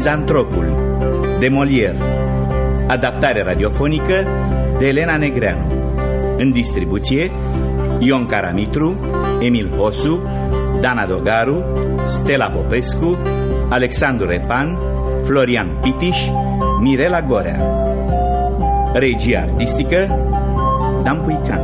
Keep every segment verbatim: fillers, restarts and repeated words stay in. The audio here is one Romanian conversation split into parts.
Mizantropul de Molière. Adaptare radiofonică de Elena Negreanu. În distribuție Ion Caramitru, Emil Hosu, Dana Dogaru, Stella Popescu, Alexandru Repan, Florian Pitiș, Mirela Gorea. Regia artistică Dan Puican.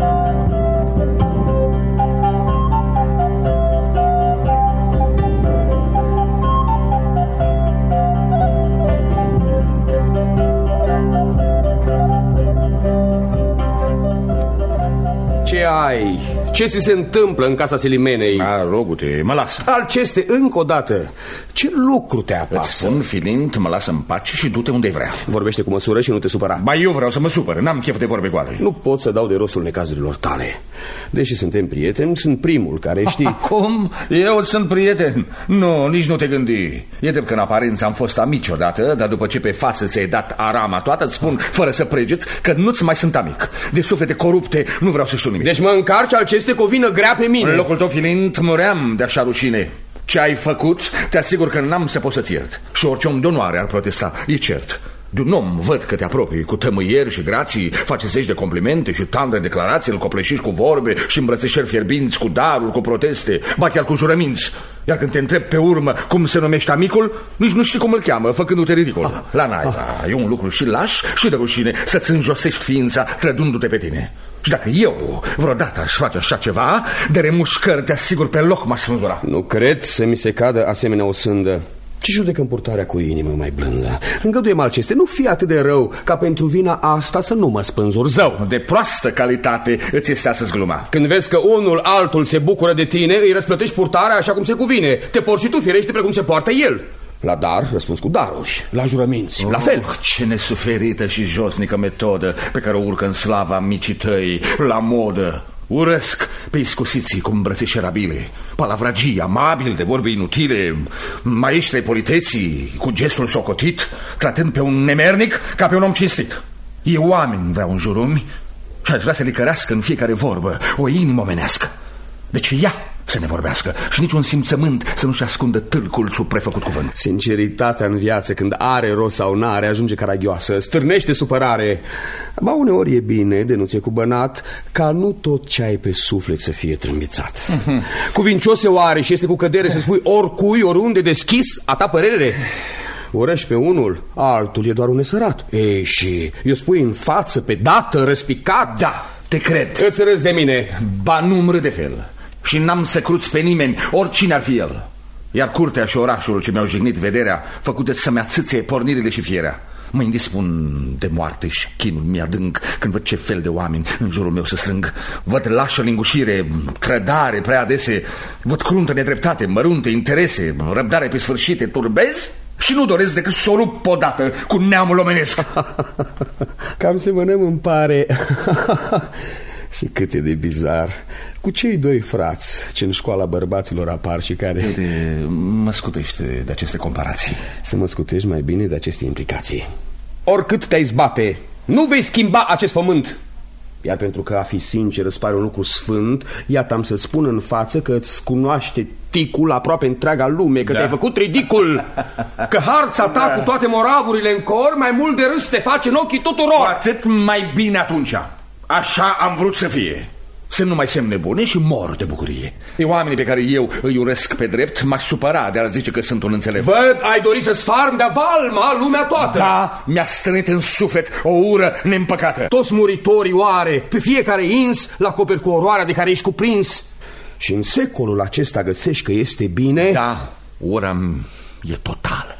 Ce ai? Ce ți se întâmplă în casa Selimenei? A, rogu-te, mă lasă. Alceste, încă o dată, ce lucru te apasă? Îți spun, Filint, mă lasă în pace și du-te unde vrea. Vorbește cu măsură și nu te supăra. Ba, eu vreau să mă supăr, n-am chef de vorbe goale. Nu pot să dau de rostul necazurilor tale. Deși suntem prieteni, sunt primul care știi... Cum? Eu sunt prieten? Nu, nici nu te gândi. E drept că în aparență am fost amici odată, dar după ce pe față ți-ai dat arama toată, îți spun, fără să preget, că nu-ți mai sunt amic. De suflete corupte nu vreau să știu nimic. Deci mă încarci, Alceste, cu o vină grea pe mine. În locul tău, Filint, muream de așa rușine. Ce ai făcut, te asigur că n-am să pot să-ți iert. Și orice om de onoare ar protesta, e cert. De un om văd că te apropii cu tămâieri și grații, faci zeci de complimente și tandre declarații, îl copleșești cu vorbe și îmbrățișări fierbinți, cu daruri, cu proteste, ba chiar cu jurăminți. Iar când te întreb pe urmă cum se numește amicul, nici nu știi cum îl cheamă, făcându-te ridicol. Ah, La naiba, ah. E un lucru și laș și de rușine să-ți înjosești ființa trădându-te pe tine. Și dacă eu vreodată aș face așa ceva, de remușcări te asigur pe loc m-aș spânzura. Nu cred să mi se cadă asemenea o sândă. Ce judecă-mi purtarea cu inimă mai blândă. Îngăduie-mă, Alceste, nu fi atât de rău ca pentru vina asta să nu mă spânzur zău. De proastă calitate îți este astăzi gluma. Când vezi că unul altul se bucură de tine, îi răsplătești purtarea așa cum se cuvine. Te porți și tu firește precum se poartă el. La dar răspuns cu daruri, la jurăminți, oh, la fel. Ce nesuferită și josnică metodă pe care o urcă în slava micii tăi, la modă. Urăsc pe iscusiții cu îmbrățișări abile, palavragii amabil de vorbe inutile, maestri ai politeții cu gestul socotit, tratând pe un nemernic ca pe un om cinstit. E oameni vreau în jurul și aș vrea să licărească în fiecare vorbă o inimă omenească. Deci ea să ne vorbească și niciun simțământ să nu-și ascundă tâlcul sub prefăcut cuvânt. Sinceritatea în viață, când are rost sau n-are, ajunge caragioasă, stârnește supărare. Ba uneori e bine, de nu ți-e cubănat, ca nu tot ce ai pe suflet să fie trâmbițat. uh-huh. Cuvincios e oare și este cu cădere să spui oricui, oriunde deschis a ta părere? Urăși pe unul, altul e doar un nesărat. Ei, și eu spui în față, pe dată, răspicat. Da, te cred. Îți râzi de mine. Ba nu-mi râd de fel. Și n-am să cruți pe nimeni, oricine ar fi el. Iar curtea și orașul ce mi-au jignit vederea făcute să-mi atâțe pornirile și fierea. Mă indispun de moarte și chinul mi-adânc când văd ce fel de oameni în jurul meu se strâng. Văd lașă lingușire, trădare prea adese, văd cruntă nedreptate, mărunte interese, răbdare pe sfârșite, turbez și nu doresc decât să o rup odată cu neamul omenesc. Cam semănăm, îmi pare. Și cât e de bizar cu cei doi frați ce în școala bărbaților apar și care... Uite, mă scutește de aceste comparații. Să mă scutești mai bine de aceste implicații. Oricât te-ai zbate, nu vei schimba acest pământ. Iar pentru că a fi sincer îți pare un lucru sfânt, iată am să-ți spun în față că îți cunoaște ticul aproape întreaga lume, că da. Te-ai făcut ridicul. Că harța ta da. Cu toate moravurile în cor mai mult de râs te face în ochii tuturor. Cu atât mai bine atunci. Așa am vrut să fie. Să nu mai semne bune și mor de bucurie. E oamenii pe care eu îi urăsc pe drept m-aș supăra de a zice că sunt un înțelept. Văd, ai dorit să sfarmi de-a valma lumea toată. Da, mi-a strânit în suflet o ură neîmpăcată. Toți muritorii oare, pe fiecare ins l-acoperi cu oroarea de care ești cuprins. Și în secolul acesta găsești că este bine. Da, ura e totală.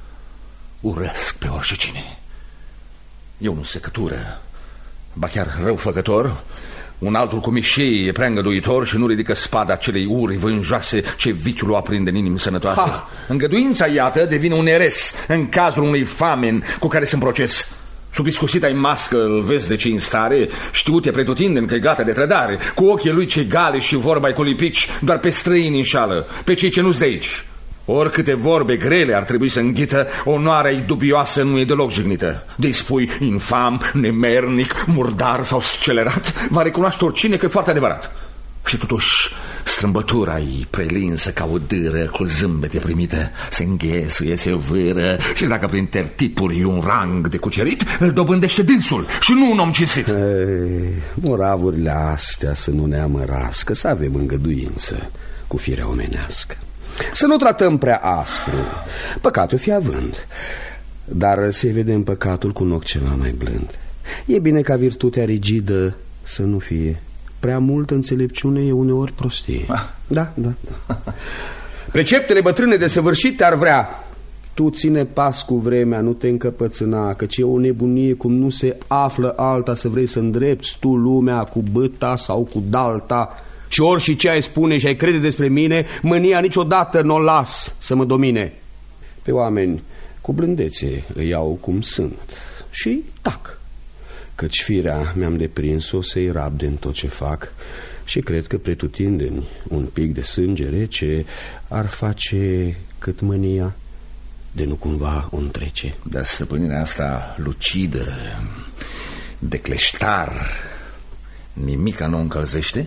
Urăsc pe oricine. Eu nu secătură, ba chiar răufăcător. Un altul cu mișei e prea îngăduitor și nu ridică spada acelei uri vânjoase ce viciul o aprinde în inimii sănătoase. Ha. Îngăduința, iată, devine un eres în cazul unui famen cu care sunt proces. Sub iscusita-i mască îl vezi de ce în stare, știute pretutindeni că e gata de trădare. Cu ochii lui ce gale și vorba-i cu lipici, doar pe străini înșală, pe cei ce nu-s de aici. Oricâte vorbe grele ar trebui să înghită, onoarea-i dubioasă nu e deloc jignită. De-i spui infam, nemernic, murdar sau scelerat, va recunoaște oricine că e foarte adevărat. Și totuși strâmbătura ei prelinsă ca o dâră cu zâmbete primite se înghesuie, se vâră și dacă prin tertipuri e un rang de cucerit, îl dobândește dânsul și nu un om cinstit. Ei, moravurile astea să nu ne amărască, să avem îngăduință cu firea omenească, să nu tratăm prea aspru, păcatul fi având, dar să vedem păcatul cu un ochi ceva mai blând. E bine ca virtutea rigidă să nu fie. Prea multă înțelepciune e uneori prostie. ah. Da, da, da. Preceptele bătrâne de săvârșite ar vrea: tu ține pas cu vremea, nu te încăpățâna, căci e o nebunie cum nu se află alta să vrei să îndrepți tu lumea cu băta sau cu dalta. Și ori și ce ai spune și ai crede despre mine, mânia niciodată n-o las să mă domine. Pe oameni cu blândețe îi iau cum sunt și tac, căci firea mi-am deprins-o să-i rabde în tot ce fac și cred că pretutindeni un pic de sânge rece ar face cât mânia de nu cumva o întrece. Dar stăpânirea asta lucidă, de cleștar, nimica nu o încălzește?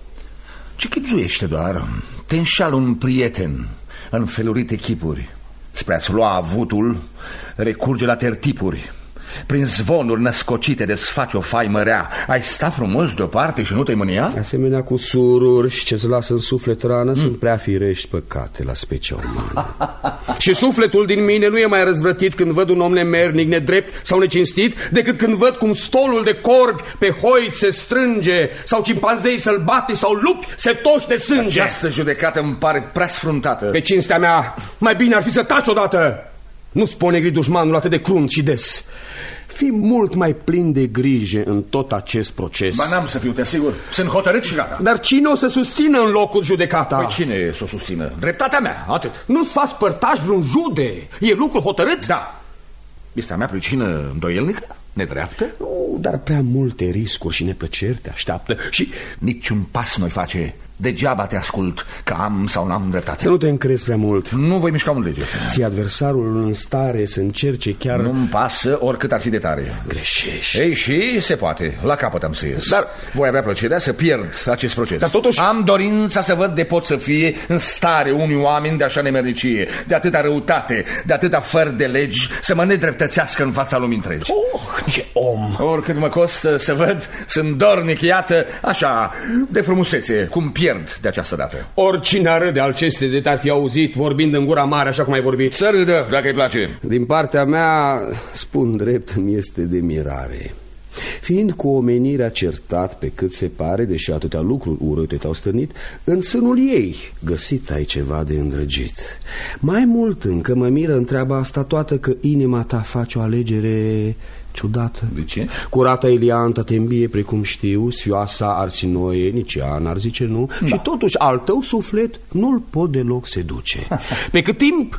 Ce chipzuiește doar? Te înșală un prieten în felurite chipuri. Spre a-ți lua avutul, recurge la tertipuri. Prin zvonuri născocite desfaci o faimă rea. Ai sta frumos deoparte și nu te-ai mânia? Asemenea cu sururi și ce-ți lasă în suflet rană mm. sunt prea firești păcate la specia umană. Și sufletul din mine nu e mai răzvrătit când văd un om nemernic, nedrept sau necinstit, decât când văd cum stolul de corbi pe hoiți se strânge, sau cimpanzei sălbate sau lupi se toși de sânge. Această judecată îmi pare prea sfruntată. Pe cinstea mea, mai bine ar fi să taci odată. Nu spune negri dușmanul atât de crunt și des. Fii mult mai plin de grijă în tot acest proces. Ba n-am să fiu, te asigur. Sunt hotărât și gata. Dar cine o să susțină în locul judecata? Păi cine să o susțină? Dreptatea mea, atât. Nu-ți faci părtaș vreun jude. E lucru hotărât? Da. Este a mea pricină îndoielnică? Nedreaptă? Nu, dar prea multe riscuri și neplăceri te așteaptă. Și niciun pas nu-i face. Degeaba te ascult că am sau n-am dreptate. Să nu te încrezi prea mult. Nu voi mișca un lege. Ți adversarul în stare să încerce chiar... Nu-mi pasă oricât ar fi de tare. Greșești. Ei, și se poate. La capăt am să ies. Dar voi avea plăcerea să pierd acest proces. Dar totuși... Am dorința să văd de pot să fie în stare unii oameni de așa nemernicie, de atâta răutate, de atâta fără de legi, să mă nedreptățească în fața lumii întregi. Oh, ce om! Oricât mă costă să văd, sunt dornic, iată, așa, de frumusețe, cum pierd de această dată. Oricine ar râde al ceste de te-ar fi auzit vorbind în gura mare așa cum ai vorbit. Să râdă, dacă îi place. Din partea mea, spun drept, mi este de mirare. Fiind cu omenirea certat pe cât se pare, deși atâtea lucruri urâte te-au stârnit, în sânul ei găsit ai ceva de îndrăgit. Mai mult încă mă miră întreaba asta toată, că inima ta face o alegere ciudată. De ce? Curata Elianta te îmbie precum știu, sfioasa Arsinoe nici ea n-ar zice nu, da. Și totuși al tău suflet nu-l pot deloc seduce. Pe cât timp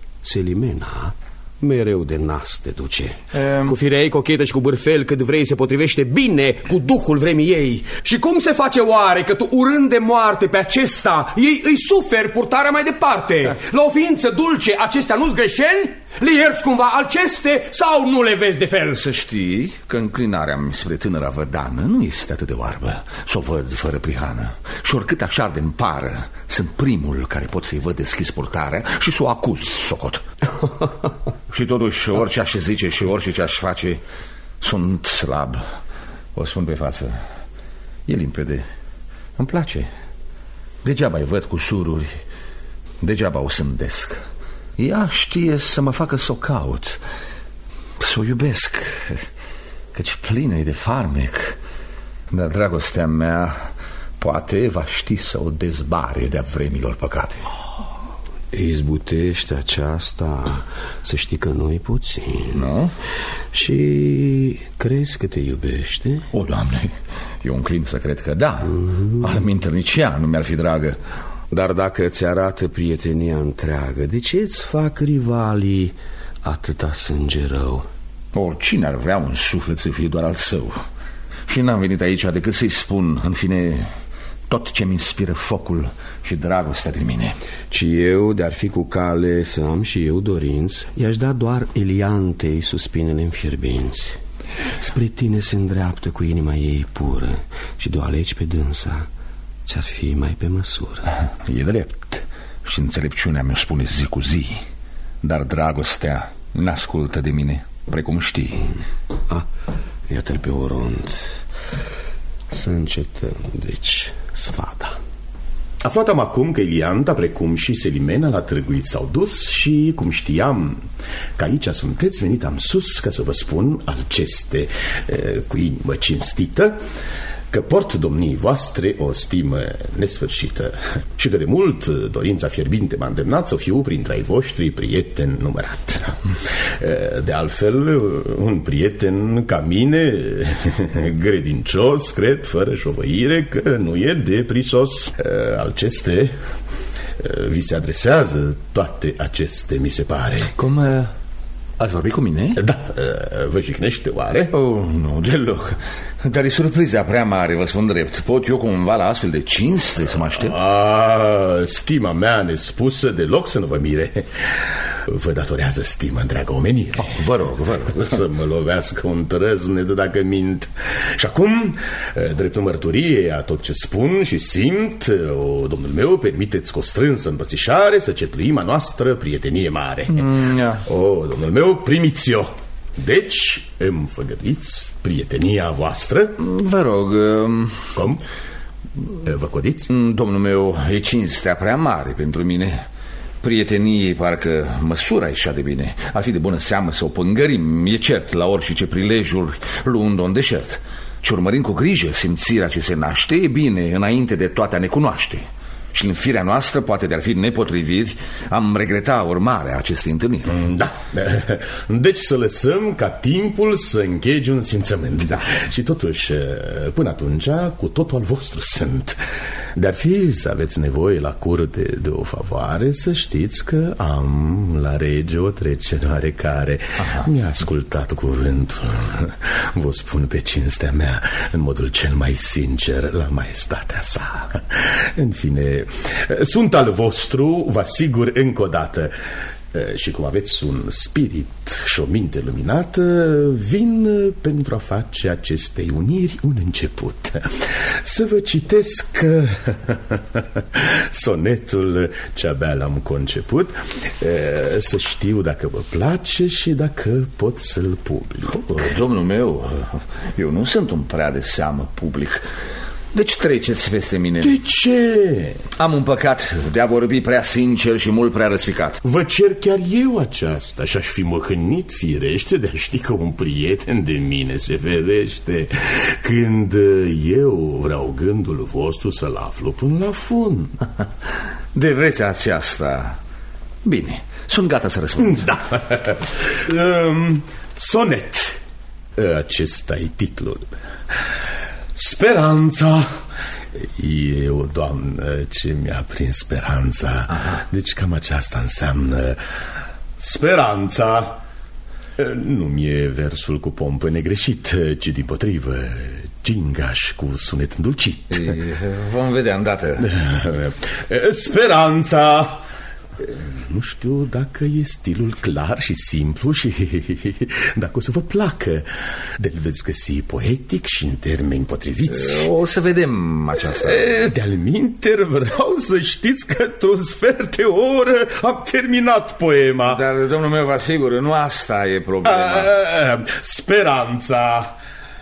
Selimena mereu de nas te duce. um... Cu firea ei cochetă și cu bârfel cât vrei se potrivește bine cu duhul vremii ei. Și cum se face oare că tu, urând de moarte pe acesta, ei îi suferi purtarea mai departe? Da. La o ființă dulce acestea nu-s greșeli? Le ierți cumva aceste sau nu le vezi de fel? Să știi că înclinarea-mi spre tânăra vădană nu este atât de oarbă să o văd fără prihană. Și oricât așa de-mi pară, sunt primul care pot să-i văd deschis purtarea și să o acuz, socot. Și totuși, orice aș zice și orice ce aș face, sunt slab. O spun pe față. E limpede. Îmi place. Degeaba-i văd cu sururi, degeaba o sândesc. Ea știe să mă facă să o caut, să o iubesc, căci plină-i de farmec. Dar dragostea mea poate va ști să o dezbare de-a vremilor păcate. Izbutește aceasta, să știi că nu-i puțin. Nu? Și crezi că te iubește? O, Doamne, eu înclin să cred că da. mm-hmm. Alminteri nici ea nu mi-ar fi dragă. Dar dacă ți arată prietenia întreagă, de ce îți fac rivalii atâta sânge rău? Oricine ar vrea un suflet să fie doar al său. Și n-am venit aici decât să-i spun, în fine, tot ce-mi inspiră focul și dragostea din mine. Ci eu, de-ar fi cu cale să am și eu dorinți, i-aș da doar Eliantei suspinele înfierbinți. Spre tine se îndreaptă cu inima ei pură și de-o alegi pe dânsa, ți-ar fi mai pe măsură. E drept. Și înțelepciunea mi-o spune zi cu zi. Dar dragostea n-ascultă de mine, precum știi. A, iată-l pe Orond. Să încetăm, deci, sfata. Aflatam acum că Ilianta, precum și Selimena, la Târguit s-au dus și, cum știam că aici sunteți, venit am sus ca să vă spun alceste cu inimă cinstită că port domnii voastre o stimă nesfârșită și că de mult dorința fierbinte m-a îndemnat să fiu printre ai voștri prieteni numărat. De altfel, un prieten ca mine, credincios, cred, fără șovăire, că nu e de prisos. Alceste vi se adresează toate aceste, mi se pare. Cum... Ați vorbit cu mine? Da, vă jignește oare? Oh, nu, deloc. Dar e surpriza prea mare, vă spun drept. Pot eu cumva la astfel de cinste să mă aștept? A, stima mea nespusă deloc să nu vă mire. Vă datorează stimă întreaga omenire. Oh, vă rog, vă rog. Să mă lovească un trăznet dacă mint. Și acum, dreptul mărturie a tot ce spun și simt, o, domnul meu, permiteți cu o strânsă îmbrățișare să cetluim a noastră prietenie mare. Mm, yeah. O, domnul meu, primiți-o. Deci, îmi făgăduiți prietenia voastră? Vă rog. Um... Cum? Vă codiți? Domnul meu, e cinstea prea mare pentru mine. Prieteniei parcă măsura ieșea de bine. Ar fi de bună seamă să o pângărim, e cert, la orice prilejuri, luând-o în deșert. Și urmărind cu grijă simțirea ce se naște, e bine, înainte de toate a ne cunoaște. Și în firea noastră, poate de-ar fi nepotriviri, am regretat urmarea acestei întâlniri. Da. Deci să lăsăm ca timpul să închege un simțământ. Da. Și totuși, până atunci, cu totul al vostru sunt. De-ar fi să aveți nevoie la curte de o favoare, să știți că am la rege o trecere oarecare. Mi-a ascultat cuvântul. Vă spun pe cinstea mea, în modul cel mai sincer, la maestatea sa. În fine, sunt al vostru, vă asigur încă o dată. Și cum aveți un spirit și o minte luminată, vin pentru a face acestei uniri un început. Să vă citesc sonetul ce abia l-am conceput, să știu dacă vă place și dacă pot să-l public. Domnul meu, eu nu sunt un prea de seamă public. Deci treceți peste mine. De ce? Am un păcat de a vorbi prea sincer și mult prea răspicat. Vă cer chiar eu aceasta și aș fi măhănit firește de a ști că un prieten de mine se ferește când eu vreau gândul vostru să-l aflu până la fund. De vreți aceasta? Bine, sunt gata să răspund. Da. um, Sonet. Acesta e titlul. Speranța. E o doamnă ce mi-a prins speranța. Aha. Deci cam aceasta înseamnă speranța. Nu mi-e versul cu pompă negreșit, ci dimpotrivă gingaș cu sunet îndulcit. E, vom vedea îndată. Speranța. Nu știu dacă e stilul clar și simplu și dacă o să vă placă. De-l veți găsi poetic și în termeni potriviți. O să vedem aceasta. De-al minter vreau să știți că într-un sfert de oră am terminat poema. Dar, domnul meu, vă asigur, nu asta e problema. A, speranța.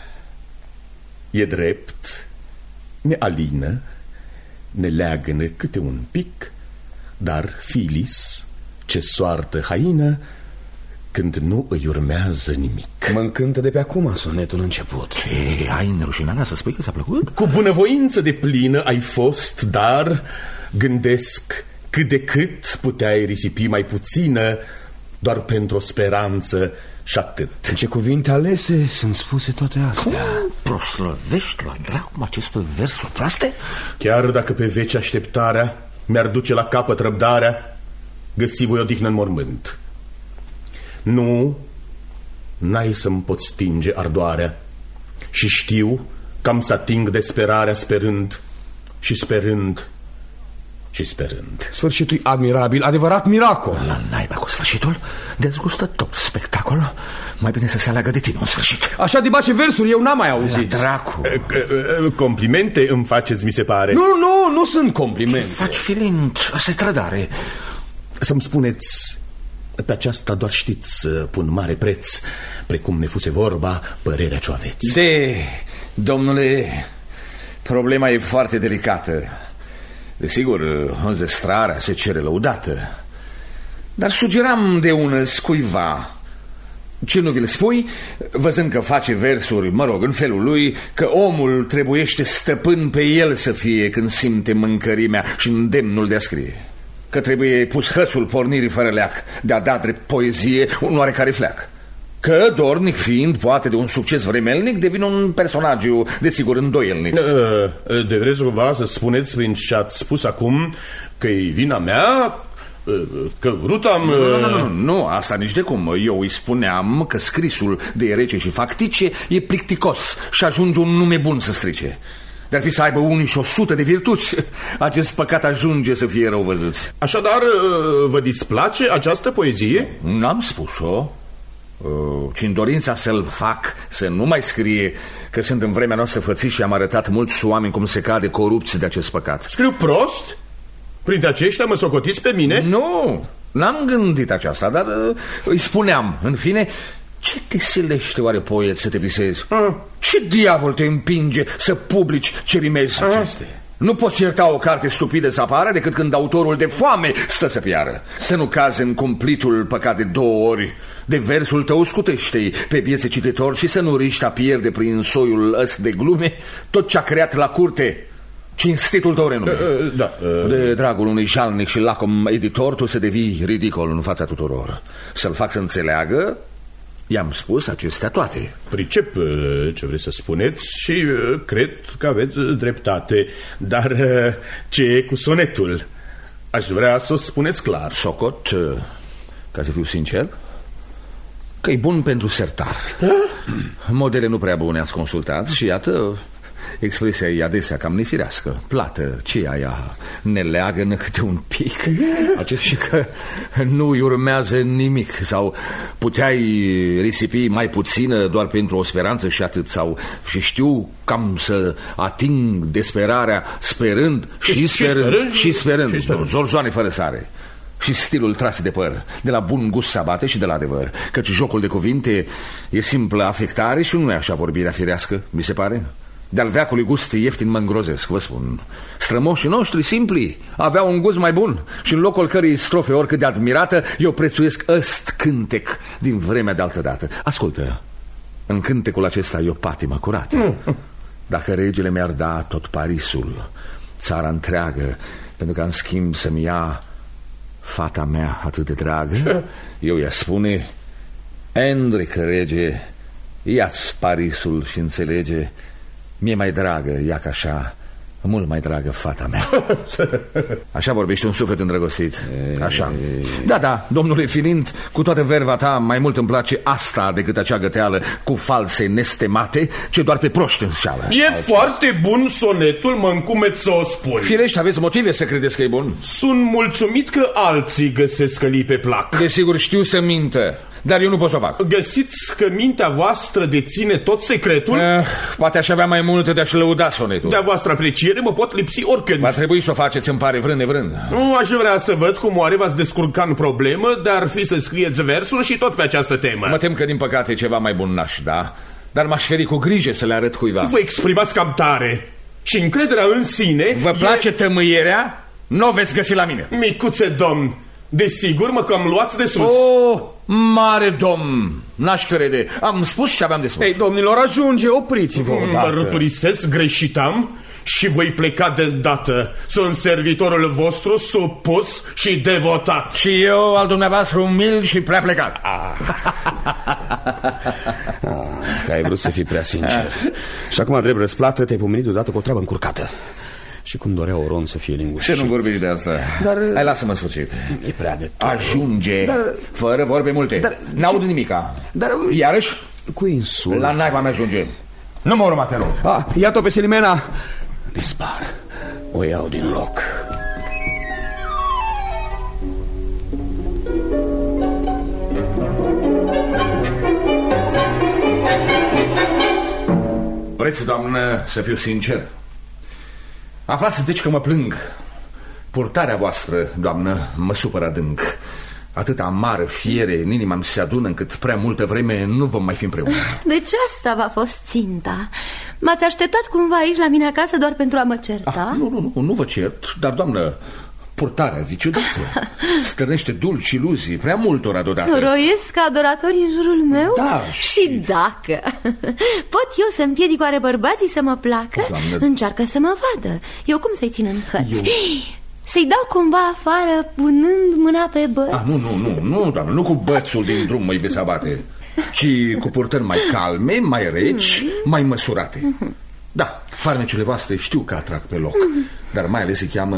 E drept, ne alină, ne leagănă câte un pic. Dar Filis, ce soartă haină, când nu îi urmează nimic. Mă încântă de pe acum sonetul început. Ce, ai nerușinarea să spui că ți-a plăcut? Cu bunăvoință de plină ai fost, dar gândesc cât de cât puteai risipi mai puțină doar pentru o speranță și atât. În ce cuvinte alese sunt spuse toate astea. Cum proslăvești la dracu aceste versuri proaste? Chiar dacă pe veci așteptarea mi-ar duce la capăt răbdarea, găsi voi odihnă în mormânt. Nu, n-ai să-mi pot stinge ardoarea și știu că am să ating desperarea sperând și sperând și sperând. Sfârșitul admirabil, adevărat miracol. La naiba cu sfârșitul, dezgustător spectacol. Mai bine să se aleagă de tine un sfârșit. Așa de bace versuri eu n-am mai auzit. La dracu. Complimente îmi faceți, mi se pare. Nu, nu, nu sunt complimente. Faci filind, asta e trădare. Să-mi spuneți, pe aceasta doar știți, pun mare preț, precum ne fuse vorba, părerea ce-o aveți. De, domnule, problema e foarte delicată. Desigur, înzestrarea se cere lăudată, dar sugeram de ună cuiva. Ce nu vi-l spui, văzând că face versuri, mă rog, în felul lui, că omul trebuiește stăpân pe el să fie când simte mâncărimea și îndemnul de a scrie, că trebuie pus hățul pornirii fără leac, de a da drept poezie un oarecare fleac, că, dornic fiind, poate de un succes vremelnic, devine un personaj, desigur, îndoielnic. De vreți cumva să spuneți prin ce ați spus acum că-i vina mea, că vrut am... Nu, nu, nu, nu, asta nici de cum. Eu îi spuneam că scrisul de rece și factice e plicticos și ajunge un nume bun să strice. De-ar fi să aibă unii și o sută de virtuți, acest păcat ajunge să fie rău văzuți. Așadar, vă displace această poezie? N-am spus-o, ci în dorința să-l fac să nu mai scrie, că sunt în vremea noastră fățiși și am arătat mulți oameni cum se cade corupți de acest păcat. Scriu prost? Printre aceștia mă socotiți pe mine? Nu, n-am gândit aceasta, dar îi spuneam, în fine, ce te silește oare, poet, să te visezi? A. Ce diavol te împinge să publici ce rimezi? Aceste. Nu poți ierta o carte stupidă să apară decât când autorul de foame stă să piară. Să nu cazi în cumplitul păcat de două ori. De versul tău scutește-i pe piețe cititor și să nu riști a pierde prin soiul ăsta de glume tot ce-a creat la curte cinstitul tău renume. uh, da, uh... De dragul unui jalnic și lacom editor tu să devii ridicol în fața tuturor. Să-l fac să înțeleagă, i-am spus acestea toate. Pricep ce vreți să spuneți și cred că aveți dreptate. Dar ce e cu sonetul? Aș vrea să o spuneți clar. Socot, ca să fiu sincer, că e bun pentru sertar. Modele nu prea bune ați consultat și iată, expresia e adesea cam nefirească. Plată, ce aia ne leagă câte un pic. Acest și că nu-i urmează nimic. Sau puteai risipi mai puțină doar pentru o speranță și atât. Sau și știu cam să ating desperarea sperând și, și sperând, sperând și sperând, și sperând. Zorzoane fără sare. Și stilul tras de păr, de la bun gust se abate și de la adevăr, căci jocul de cuvinte e simplă afectare și nu e așa vorbirea firească, mi se pare. De-al veacului gust ieftin mă îngrozesc, vă spun. Strămoșii noștri simpli aveau un gust mai bun și în locul cărei strofe oricât de admirată eu prețuiesc ăst cântec din vremea de altădată. Ascultă, în cântecul acesta e o patimă curată. Dacă regele mi-ar da tot Parisul, țara întreagă, pentru că în schimb să-mi ia fata mea atât de dragă, eu i-aș spune: Enric, rege, ia-ți Parisul și înțelege, mi-e mai dragă, ia ca așa, mult mai dragă fata mea. Așa vorbește un suflet îndrăgostit. Așa. Da, da, domnule Filind, cu toată verva ta, mai mult îmi place asta decât acea găteală cu false nestemate, ce doar pe proști înșeală. E Aici. Foarte bun sonetul, mă încumet să o spun. Firește, aveți motive să credeți că e bun. Sunt mulțumit că alții găsesc că li pe plac. Desigur știu să mintă, dar eu nu pot să o fac. Găsiți că mintea voastră deține tot secretul? Eh, poate aș avea mai multe de a-și lăuda sonetul. De-a voastră apreciere mă pot lipsi oricând. Va trebui să o faceți, îmi pare, vrând nevrând. Nu aș vrea să văd cum oare v-ați descurca în problemă, dar fi să scrieți versuri și tot pe această temă. Mă tem că din păcate ceva mai bun n-aș da, dar m-aș feri cu grijă să le arăt cuiva. Vă exprimați cam tare și încrederea în sine. Vă place e... tămâierea? N-o veți găsi la mine. Micuțe domn, desigur mă cam luați de sus. Oh, mare domn, n-aș crede. Am spus ce aveam de spus. Ei, domnilor, ajunge, opriți-vă odată. Mă răturisesc, greșitam și voi pleca de îndată. Sunt servitorul vostru supus și devotat. Și eu al dumneavoastră umil și prea plecat. ah, Că ai vrut să fii prea sincer. Și acum, drept răsplată, te-ai pomenit deodată cu o treabă încurcată. Și cum dorea Oron să fie lingușit. Ce nu vorbești de asta? Dar... Hai, lasă-mă sfârșit. E prea de tot. Ajunge, dar... fără vorbe multe. Dar... N-aud nimica. Dar... Iarăși? Cu insul. La naiba mea ajunge. Nu mă urma, te rog. Ah, iată-o pe Selimena. Dispar. O iau din loc. Vreți, doamnă, să fiu sincer? Aflați deci că mă plâng. Purtarea voastră, doamnă, mă supără adânc. Atâta amară fiere în inima mi se adună încât prea multă vreme nu vom mai fi împreună. Deci asta v-a fost ținta. M-ați așteptat cumva aici la mine acasă doar pentru a mă certa? Ah, nu, nu, nu, nu vă cert, dar, doamnă, purtarea viciudată stârnește dulci iluzii prea multora deodată. Roiesc adoratori în jurul meu? Da, și... și dacă pot eu să împiedic oare bărbații să mă placă? Doamne... Încearcă să mă vadă. Eu cum să-i țin în hăți? Eu... Să-i dau cumva afară punând mâna pe băț? Ah, nu, nu, nu, nu, doamne, nu cu bățul din drum mă-i veți abate, ci cu purtări mai calme, mai reci, mai măsurate. Da, farmecele voastre știu că atrag pe loc, dar mai ales se cheamă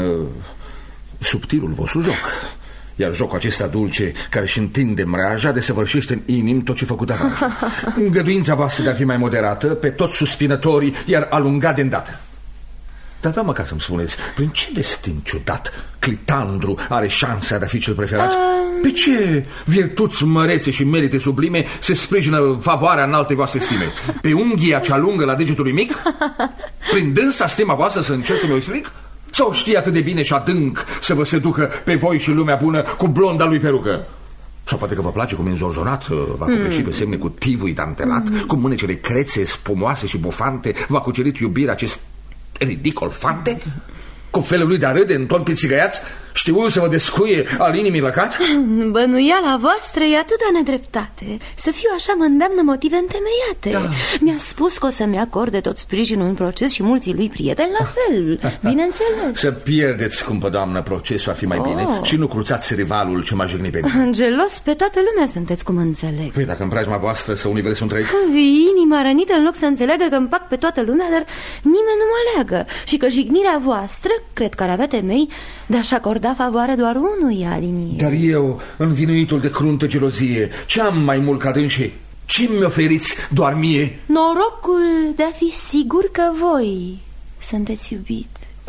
subtilul vostru joc. Iar jocul acesta dulce, care își întinde mreaja, desăvârșește în inim tot ce făcut avanj. Îngăduința voastră de a fi mai moderată, pe toți suspinătorii i-ar alunga de îndată. Dar vreau măcar să-mi spuneți, prin ce destin ciudat Clitandru are șansa de a fi cel preferat? Uh... Pe ce virtuți mărețe și merite sublime se sprijină favoarea în alte voastre stime? Pe unghia cea lungă la degetul mic? Prin dânsa stima voastră să încerc să mi-o explic? Sau știe atât de bine și adânc să vă seducă pe voi și lumea bună cu blonda lui perucă? Sau poate că vă place cum e înzorzonat, va copleși pe semne cu tivui dantelat, mm. cu mânecele crețe, spumoase și bufante, v-a cucerit iubirea acest ridicol fante? Cu felul lui de a râde în ton pițigăiați, știu să vă descuie al inimii lăcat? Bănuiala voastră e atâta nedreptate. Să fiu așa mă îndeamnă motive întemeiate. Da. Mi-a spus că o să-mi acorde tot sprijinul în proces și mulții lui prieteni la fel, bineînțeles. Să pierdeți, scumpă doamnă, procesul ar fi mai oh. bine și nu cruțați rivalul ce m-a jignit pe mine. Gelos pe toată lumea sunteți, cum înțeleg. Păi dacă în preajma voastră să universul întreg? Inima rănită în loc să înțeleagă că împac pe toată lumea, dar nimeni nu mă leagă. Și că jignirea voastră, cred că ar avea temei de a-și acorda favoare doar unuia din ei. Dar eu, învinuitul de cruntă gelozie, ce am mai mult ca dânsii? Ce mi oferiți doar mie? Norocul de a fi sigur că voi sunteți iubit.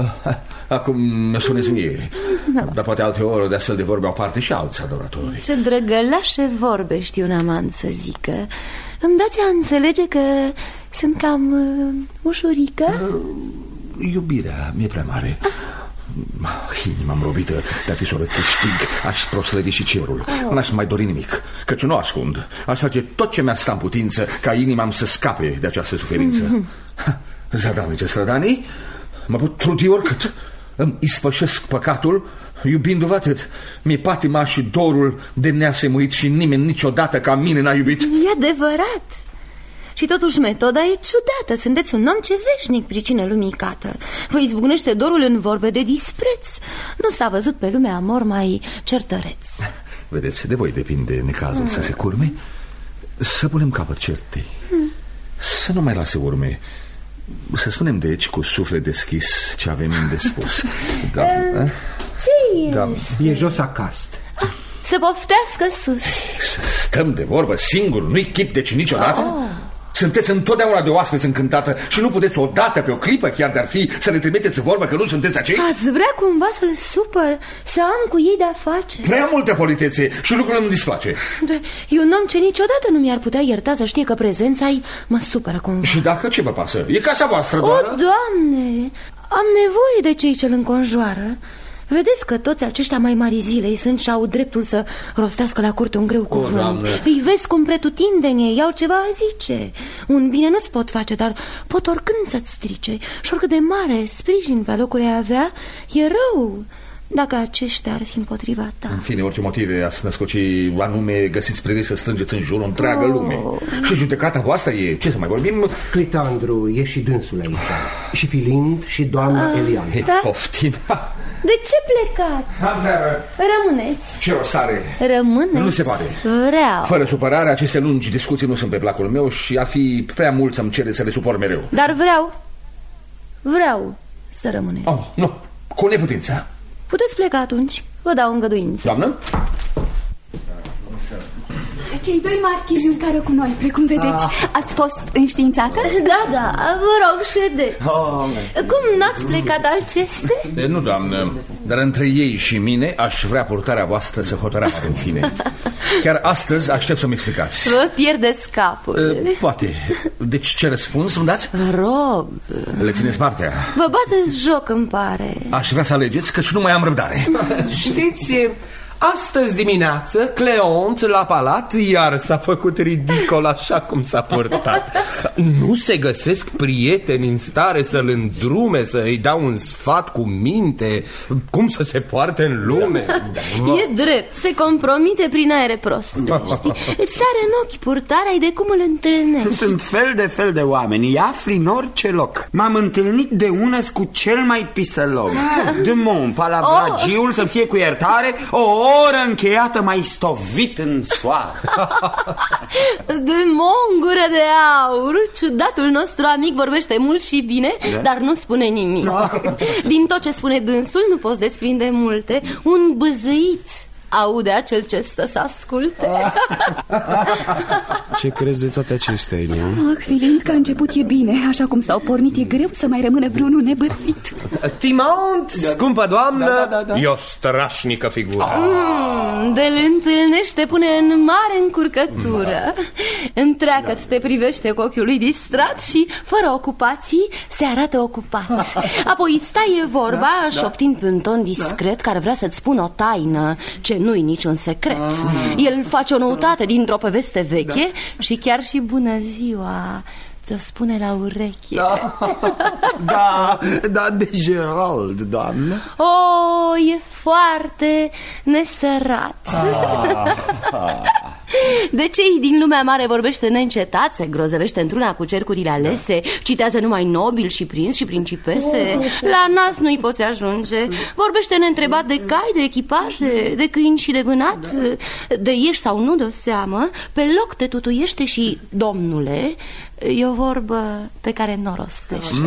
Acum mă spuneți mie, da. Dar poate alte ori de astfel de vorbe au parte și alți adoratori. Ce drăgălașe vorbe știu un amant să zică. Îmi dați a înțelege că sunt cam uh, ușurică? uh, Iubirea mi-e prea mare. Inima-mi robită de a fi să o câștig, aș proslăvi și cerul. oh. N-aș mai dori nimic, căci nu ascund. Aș face tot ce mi-ar sta în putință ca inima-mi să scape de această suferință. mm-hmm. Zadanice strădanii, mă pot trudi oricât. Îmi ispășesc păcatul iubindu-vă atât. Mi-e patima și dorul de neasemuit și nimeni niciodată ca mine n-a iubit. E adevărat. Și totuși metoda e ciudată. Sunteți un om ce veșnic pricină lumii cată. Vă izbucnește dorul în vorbe de dispreț. Nu s-a văzut pe lumea amor mai certăreț. Vedeți, de voi depinde necazul mm. să se curme. Să punem capăt certei. mm. Să nu mai lase urme. Să spunem deci cu suflet deschis ce avem de spus. Da, uh, ce da. este? E jos acasă. Să poftească sus. Să stăm de vorbă singur, nu-i chip deci niciodată. oh. Sunteți întotdeauna de oaspeți încântată și nu puteți odată pe o clipă, chiar de-ar fi, să le trimiteți vorbă că nu sunteți acei? Ați vrea cumva să-l supăr, să am cu ei de-a face? Prea multă politețe și lucrurile îmi displace. E un om ce niciodată nu mi-ar putea ierta să știe că prezența-i mă supără cumva. Și dacă ce vă pasă? E casa voastră, doară? O, Doamne, am nevoie de cei ce-l înconjoară. Vedeți că toți aceștia mai mari zilei sunt și au dreptul să rostească la curte un greu cuvânt. O, îi vezi cum pretutindeni iau ceva a zice. Un bine nu-ți pot face, dar pot oricând să-ți strice. Și oricât de mare sprijin pe locuri ai avea, e rău dacă aceștia ar fi împotriva ta. În fine, orice motive ați născoci anume, găsiți priviri să strângeți în jur o întreagă oh. lume. Și judecata voastră e, ce să mai vorbim? Clitandru, e și dânsul aici. Și Filind și doamna ah, Elian. Da? Poftim. De ce plecați? Am treabă. Rămâneți. Ce rost are? Rămâneți? Nu se poate. Vreau. Fără supărare, aceste lungi discuții nu sunt pe placul meu și ar fi prea mult să-mi cere să le suport mereu. Dar vreau. Vreau să rămâneți. Oh, nu, cu neputință. Puteți pleca atunci, vă dau îngăduință. Doamnă? Cei doi marchizi urcară cu noi, precum vedeți. Ați fost înștiințată? Da, da, vă rog, ședeți. Cum n-ați plecat alceste? De, nu, doamnă, dar între ei și mine aș vrea purtarea voastră să hotărască în fine. Chiar astăzi aștept să-mi explicați. Vă pierdeți capul. uh, Poate. Deci ce răspuns îmi dați? Vă rog. Le țineți partea? Vă bateți joc, îmi pare. Aș vrea să alegeți, căci nu mai am răbdare. Știți, astăzi dimineață Cleont la palat iar s-a făcut ridicol așa cum s-a purtat. Nu se găsesc prieteni în stare să-l îndrume, să-i dau un sfat cu minte, cum să se poarte în lume. E drept, se compromite prin aere prostești. Îți sare în ochi purtarea de cum îl întâlnești. Sunt fel de fel de oameni, îi afli în orice loc. M-am întâlnit de unăs cu cel mai pisălog. De mon, palavragiul să fie cu iertare, o oră încheiată mai stovit în soare. De mongură de aur, ciudatul nostru amic vorbește mult și bine, da? Dar nu spune nimic. Din tot ce spune dânsul nu poți desprinde multe. Un bâzâit aude acel ce stă să asculte. Ce crezi de toate acestea, Ilie? Ah, Filind, că a început e bine. Așa cum s-au pornit, e greu să mai rămână vreunul nebârfit. Timaunt, scumpă doamnă, da, da, da, da. e o strașnică figură. mm, De-l întâlnești te pune în mare încurcătură. Întreagă te privește cu ochiul lui distrat și, fără ocupații, se arată ocupat. Apoi stai vorba, șoptind pe un ton discret, care vrea să-ți spună o taină ce nu-i niciun secret. El face o noutate dintr-o poveste veche și chiar și bună ziua ți-o spune la ureche. Da, da, de Gerald, doamnă. Oh, e foarte nesărat. De cei din lumea mare vorbește neîncetat, se grozăvește într-una cu cercurile alese, citează numai nobili și prinți și principese. La nas nu-i poți ajunge. Vorbește neîntrebat de cai, de echipaje, de câini și de vânat, de ieși sau nu de-o seamă. Pe loc te tutuiește și, domnule, e o vorbă pe care n-o rostește.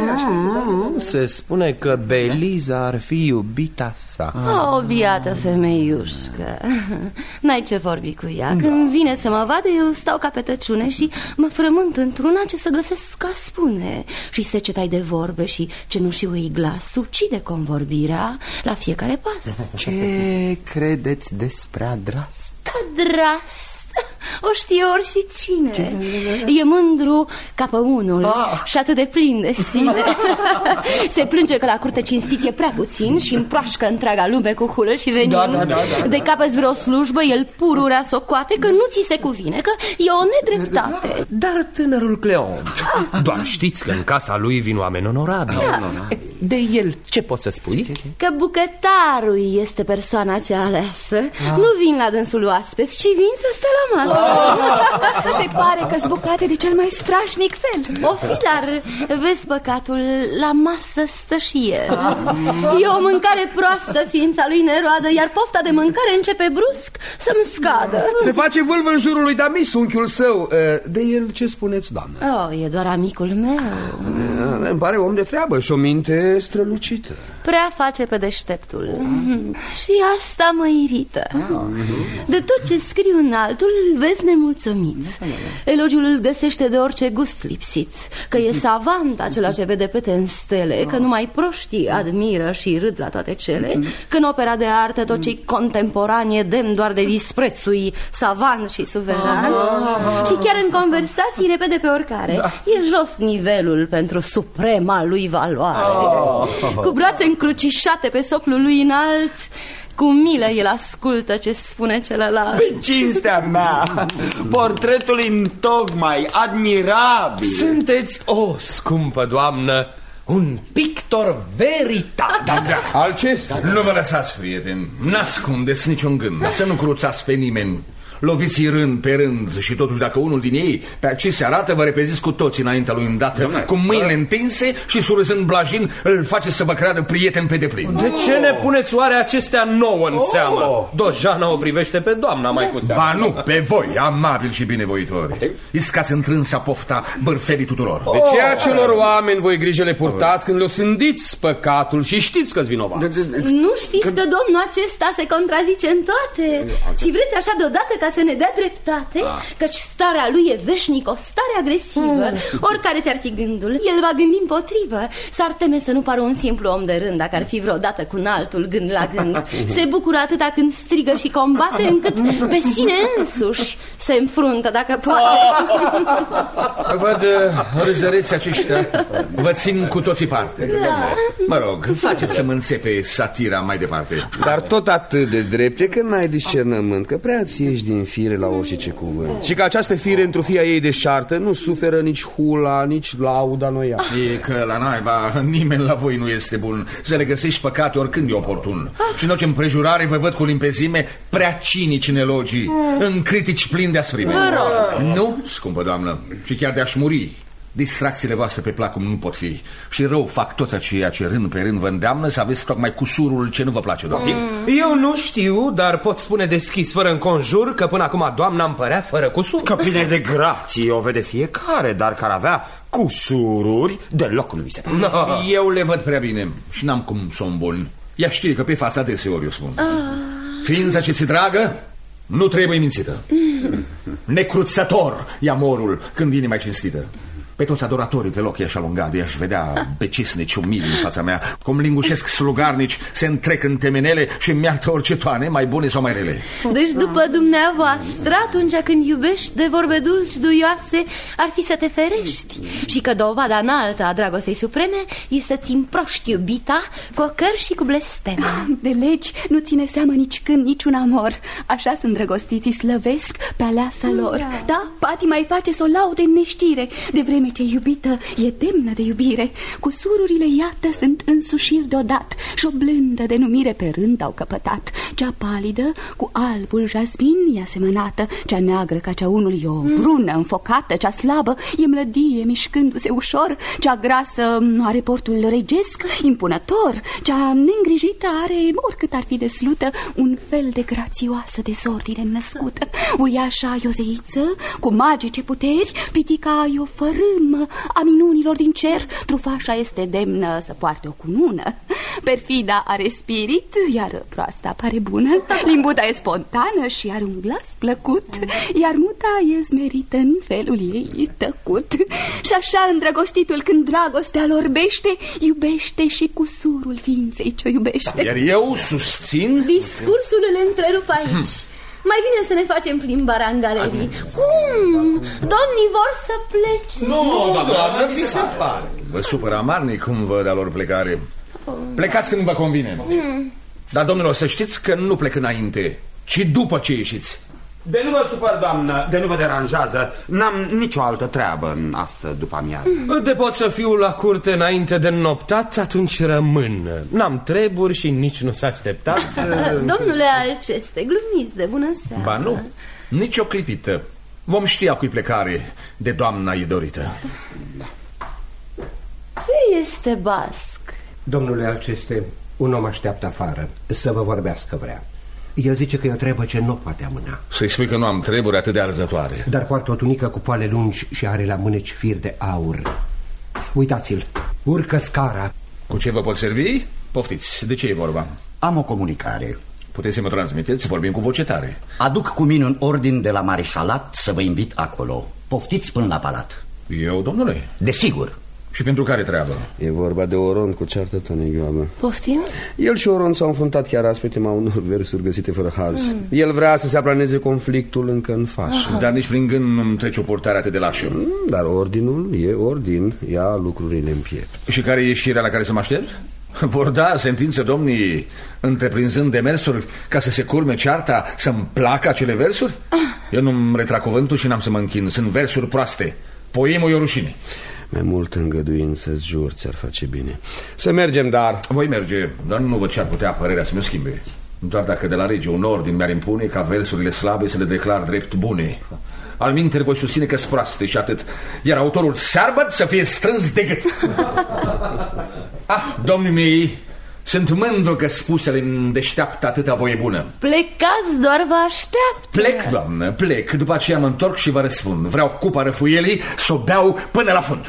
mm, Se spune că Beliza ar fi iubita sa. O, biată femeiușcă. N-ai ce vorbi cu ea. Când vine să mă vadă, eu stau ca pe tăciune și mă frământ într-una ce să găsesc ca spune. Și secetai de vorbe și cenușiu-i glas ucide convorbirea la fiecare pas. Ce credeți despre Adrast? Adrast o știe ori și cine. E mândru ca pe unul ah. și atât de plin de sine. Se plânge că la curte cinstit e prea puțin și împroașcă întreaga lume cu hulă și venin. da, da, da, da, De capăți vreo slujbă, el pururea socoate că nu ți se cuvine, că e o nedreptate. Dar tânărul Cleont, doar știți că în casa lui vin oameni onorabili. da. De el ce poți să spui? Că bucătarul este persoana cea aleasă. ah. Nu vin la dânsul oaspeți, ci vin să stă la masă. Se pare că-s bucate de cel mai strașnic fel. O fi, dar vezi păcatul, la masă stă și el. E o mâncare proastă ființa lui neroadă, iar pofta de mâncare începe brusc să-mi scadă. Se face vâlvă în jurul lui Damis, unchiul său. De el ce spuneți, doamnă? Oh, e doar amicul meu. Îmi pare om de treabă și o minte strălucită. Prea face pe deșteptul. Și asta mă irită. De tot ce scriu în altul îl vezi nemulțumit. Elogiul îl găsește de orice gust lipsit. Că e savant acela ce vede pete în stele, că numai proștii admiră și râd la toate cele, că în opera de artă tot ce-i contemporan e demn doar de disprețui savant și suveran. Și chiar în conversații repede pe oricare. E jos nivelul pentru suprema lui valoare. Cu brațe încrucișate pe soclul lui înalt, cu milă el ascultă ce spune celălalt. Pe cinstea mea, portretul întocmai admirabil. Sunteți, o scumpă doamnă, un pictor veritabil. Da, da. Acesta. Nu vă lăsați, prieteni, n-ascundeți niciun gând, să nu cruțați pe nimeni. Loviți rând pe rând și totuși dacă unul din ei pe ce se arată, vă repeziți cu toți înaintea lui îndată, cu mâinile întinse și surâzând blajin îl faceți să vă creadă prieten pe deplin. De ce ne puneți oare acestea nouă în seamă? Dojana o privește pe doamna mai cu seamă. Ba nu, pe voi, amabil și binevoitori. Iscați întrânsa pofta bărfelii tuturor. De ce acelor oameni voi grijă le purtați când le-o sândiți păcatul și știți că-s vinovați? Nu știți că domnul acesta se contrazice în toate? Și vreți așa deodată ca să ne dea dreptate, căci starea lui e veșnic o stare agresivă. Oricare ți-ar fi gândul, el va gândi împotrivă. S-ar teme să nu pară un simplu om de rând dacă ar fi vreodată cu un altul gând la gând. Se bucură atâta când strigă și combate, încât pe sine însuși se înfruntă dacă poate. Văd râzăreți aceștia, vă țin cu toții parte. Da. Mă rog, faceți să mă înțepe satira mai departe. Dar tot atât de drepte că n-ai discernământ, că prea ți ieși din fire la orice ce cuvânt. Și că această fire într-o fia ei deșartă nu suferă nici hula, nici lauda noia. E că la naiba nimeni la voi nu este bun să le găsești păcate oricând e oportun. Și în orice împrejurare vă văd cu limpezime prea cinici în elogii, în critici plini de asprime. Nu, scumpă doamnă, și chiar de-aș muri, distracțiile voastre pe plac cum nu pot fi. Și rău fac toți aceia ce rând pe rând vă îndeamnă să aveți tocmai cusurul ce nu vă place, doamnă. Eu nu știu, dar pot spune deschis, fără înconjur, că până acum doamna îmi părea fără cusur. Că pline de grație o vede fiecare, dar care avea cusururi deloc nu mi se pare. No. Eu le văd prea bine și n-am cum să o îmbun. Ea știe că pe fața deseori eu spun. Ah. Ființa ce ți dragă nu trebuie mințită. Mm. Necruțător e amorul când inima e cinstită. Pe toți adoratorii pe loc i-aș alunga, de i-aș vedea pe cisnici umili în fața mea, cum lingușesc slugarnici, se întrec în temenele și îmi iartă orice toane, mai bune sau mai rele. Deci după dumneavoastră, atunci când iubești de vorbe dulci, duioase, ar fi să te ferești. Și că dovada înaltă a dragostei supreme e să-ți împroști iubita cu ocări și cu blesteme. De legi nu ține seamă nici când, nici un amor. Așa sunt drăgostiții, slăvesc pe aleasa lor. Da, da, patima îi face să o laude în neștire, de vreme ce iubită e demnă de iubire. Cusururile, iată, sunt însușiri deodată și o blândă denumire pe rând au căpătat. Cea palidă cu albul jasmin e asemănată, cea neagră ca cea unul e o brună înfocată, cea slabă e mlădie mișcându-se ușor, cea grasă are portul regesc, impunător, cea neîngrijită are, oricât ar fi deslută, un fel de grațioasă dezordine născută. Uriașa e o zeiță cu magice puteri, pitica e o fărâmă a minunilor din cer, trufașa este demnă să poarte o cunună, perfida are spirit, iar proasta pare bună, limbuta e spontană și are un glas plăcut, iar muta e smerită în felul ei tăcut. Și așa îndrăgostitul, când dragostea lor orbește, iubește și cusurul ființei ce-o iubește. Iar eu susțin... Discursul îl întrerup aici. Mai bine să ne facem plimbarea în galerii. Cum? Domnii vor să plece. Nu, no, doamnă, vi se pare. Vă supără amarnic cum văd a lor plecare. Plecați când vă convine. mm. Dar, domnilor, să știți că nu plec înainte, ci după ce ieșiți. De nu vă supăr, doamnă, de nu vă deranjează. N-am nicio altă treabă în astă după amiază. De pot să fiu la curte înainte de noptat, atunci rămân. N-am treburi și nici nu s-a așteptat. Domnule Alceste, glumiți de bună seara. Ba nu, nici o clipită. Vom ști a cui plecare de doamna e dorită. Da. Ce este basc? Domnule Alceste, un om așteaptă afară să vă vorbească vrea. El zice că e o treabă ce nu poate amâna. Să-i spui că nu am treburi atât de arzătoare. Dar poartă o tunică cu poale lungi și are la mâneci fir de aur. Uitați-l, urcă scara. Cu ce vă pot servi? Poftiți, de ce e vorba? Am o comunicare. Puteți să mă transmiteți, vorbim cu voce tare. Aduc cu mine un ordin de la mareșalat să vă invit acolo. Poftiți până la palat. Eu, domnule? Desigur. Și pentru care treabă? E vorba de Oron cu ceartă tonegioabă. Poftim? El și Oron s-au înfruntat chiar azi pe tema unor versuri găsite fără haz. mm. El vrea să se aplaneze conflictul încă în fașă. ah. Dar nici prin gând nu-mi trece o portare atât de lașă. mm, Dar ordinul e ordin, ia lucrurile în piept. Și care e ieșirea la care să mă aștept? Vor da sentință domnii întreprinzând demersuri ca să se curme cearta, să-mi placă acele versuri? ah. Eu nu-mi retrag cuvântul și n-am să mă închin. Sunt versuri proaste. Poemul e o rușine. Mai multă îngăduință-ți jur ți-ar face bine. Să mergem, dar... Voi merge, dar nu văd ce-ar putea părerea să mi-o schimbe. Doar dacă de la rege un ordin mi-ar impune ca versurile slabe să le declar drept bune. Alminteri voi susține că-s proaste și atât. Iar autorul searbăt să fie strâns de gât. Ah, domnii mei, sunt mândru că spusele îmi deșteaptă atâta voie bună. Plecați, doar vă așteaptă. Plec, doamnă, plec. După aceea mă întorc și vă răspund. Vreau cupa răfuielii să o beau până la fund.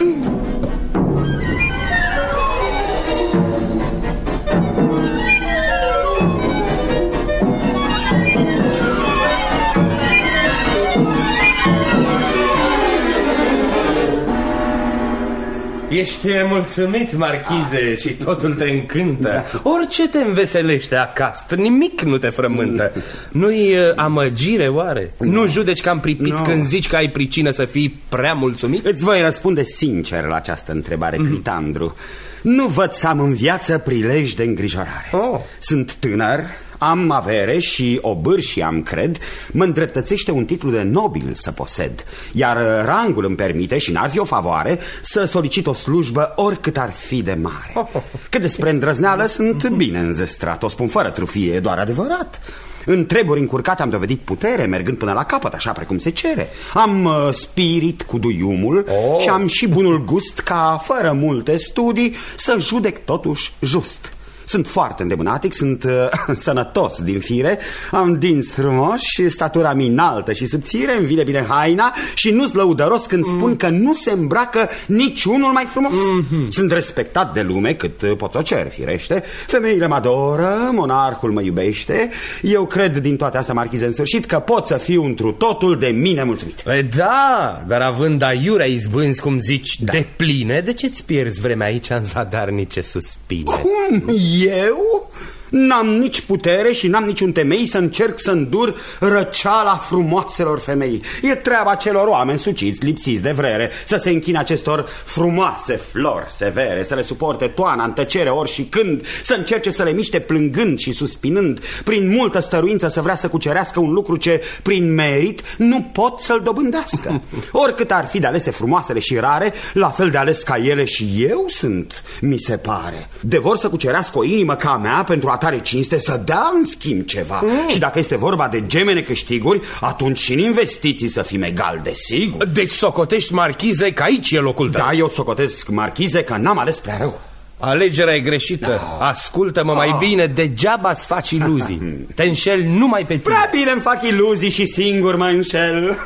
Ești mulțumit, marchize, și totul te încântă. Orice te înveselește acasă, nimic nu te frământă. Nu-i amăgire, oare? Nu judeci că am pripit no. când zici că ai pricină să fii prea mulțumit? Îți voi răspunde sincer la această întrebare, mm. Clitandru. Nu văd să am în viață prilej de îngrijorare. oh. Sunt tânăr, am avere și obârși am, cred. Mă îndreptățește un titlu de nobil să posed, iar rangul îmi permite, și n-ar fi o favoare, să solicit o slujbă oricât ar fi de mare. Cât despre îndrăzneală, sunt bine înzestrat. O spun fără trufie, e doar adevărat. În treburi încurcate am dovedit putere, mergând până la capăt, așa precum se cere. Am uh, spirit cu duiumul oh. și am și bunul gust ca, fără multe studii, să judec totuși just. Sunt foarte îndemânatic, sunt uh, sănătos din fire, am dinți frumoși, statura mi înaltă și subțire, îmi vine bine haina și nu-s lăudăros când spun mm. că nu se îmbracă niciunul mai frumos. Mm-hmm. Sunt respectat de lume cât uh, pot să o cer, firește. Femeile mă adoră, monarhul mă iubește. Eu cred din toate astea, marchize, în sfârșit, că pot să fiu întru totul de mine mulțumit. E, da, dar având aiurea izbânzi, cum zici, da. de pline, de ce-ți pierzi vremea aici în zadarnice suspine? Cum? Eu? N-am nici putere și n-am niciun temei să încerc să îndur răceala frumoaselor femei. E treaba celor oameni suciți, lipsiți de vrere, să se închine acestor frumoase flori severe, să le suporte toana în tăcere ori și când, să încerce să le miște plângând și suspinând, prin multă stăruință să vrea să cucerească un lucru ce, prin merit, nu pot să-l dobândească. Oricât ar fi de alese frumoasele și rare, la fel de ales ca ele și eu sunt, mi se pare. De vor să cucerească o inimă ca a mea pentru a tare cinste, să dea în schimb ceva. mm. Și dacă este vorba de gemene câștiguri, atunci și în investiții să fim egal, desigur. Deci socotești, marchize, că aici e locul tău. Da, eu socotesc, marchize, că n-am ales prea rău. Alegerea e greșită. no. Ascultă-mă oh. mai bine, degeaba îți faci iluzii. Te înșeli numai pe tine. Prea bine îmi fac iluzii și singur mă înșel.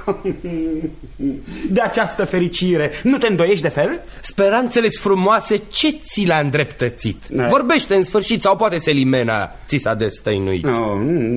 De această fericire nu te îndoiești de fel? Speranțele-ți frumoase, ce ți le-a îndreptățit? Ne. Vorbește în sfârșit, sau poate Selimena ți s-a destăinuit? No,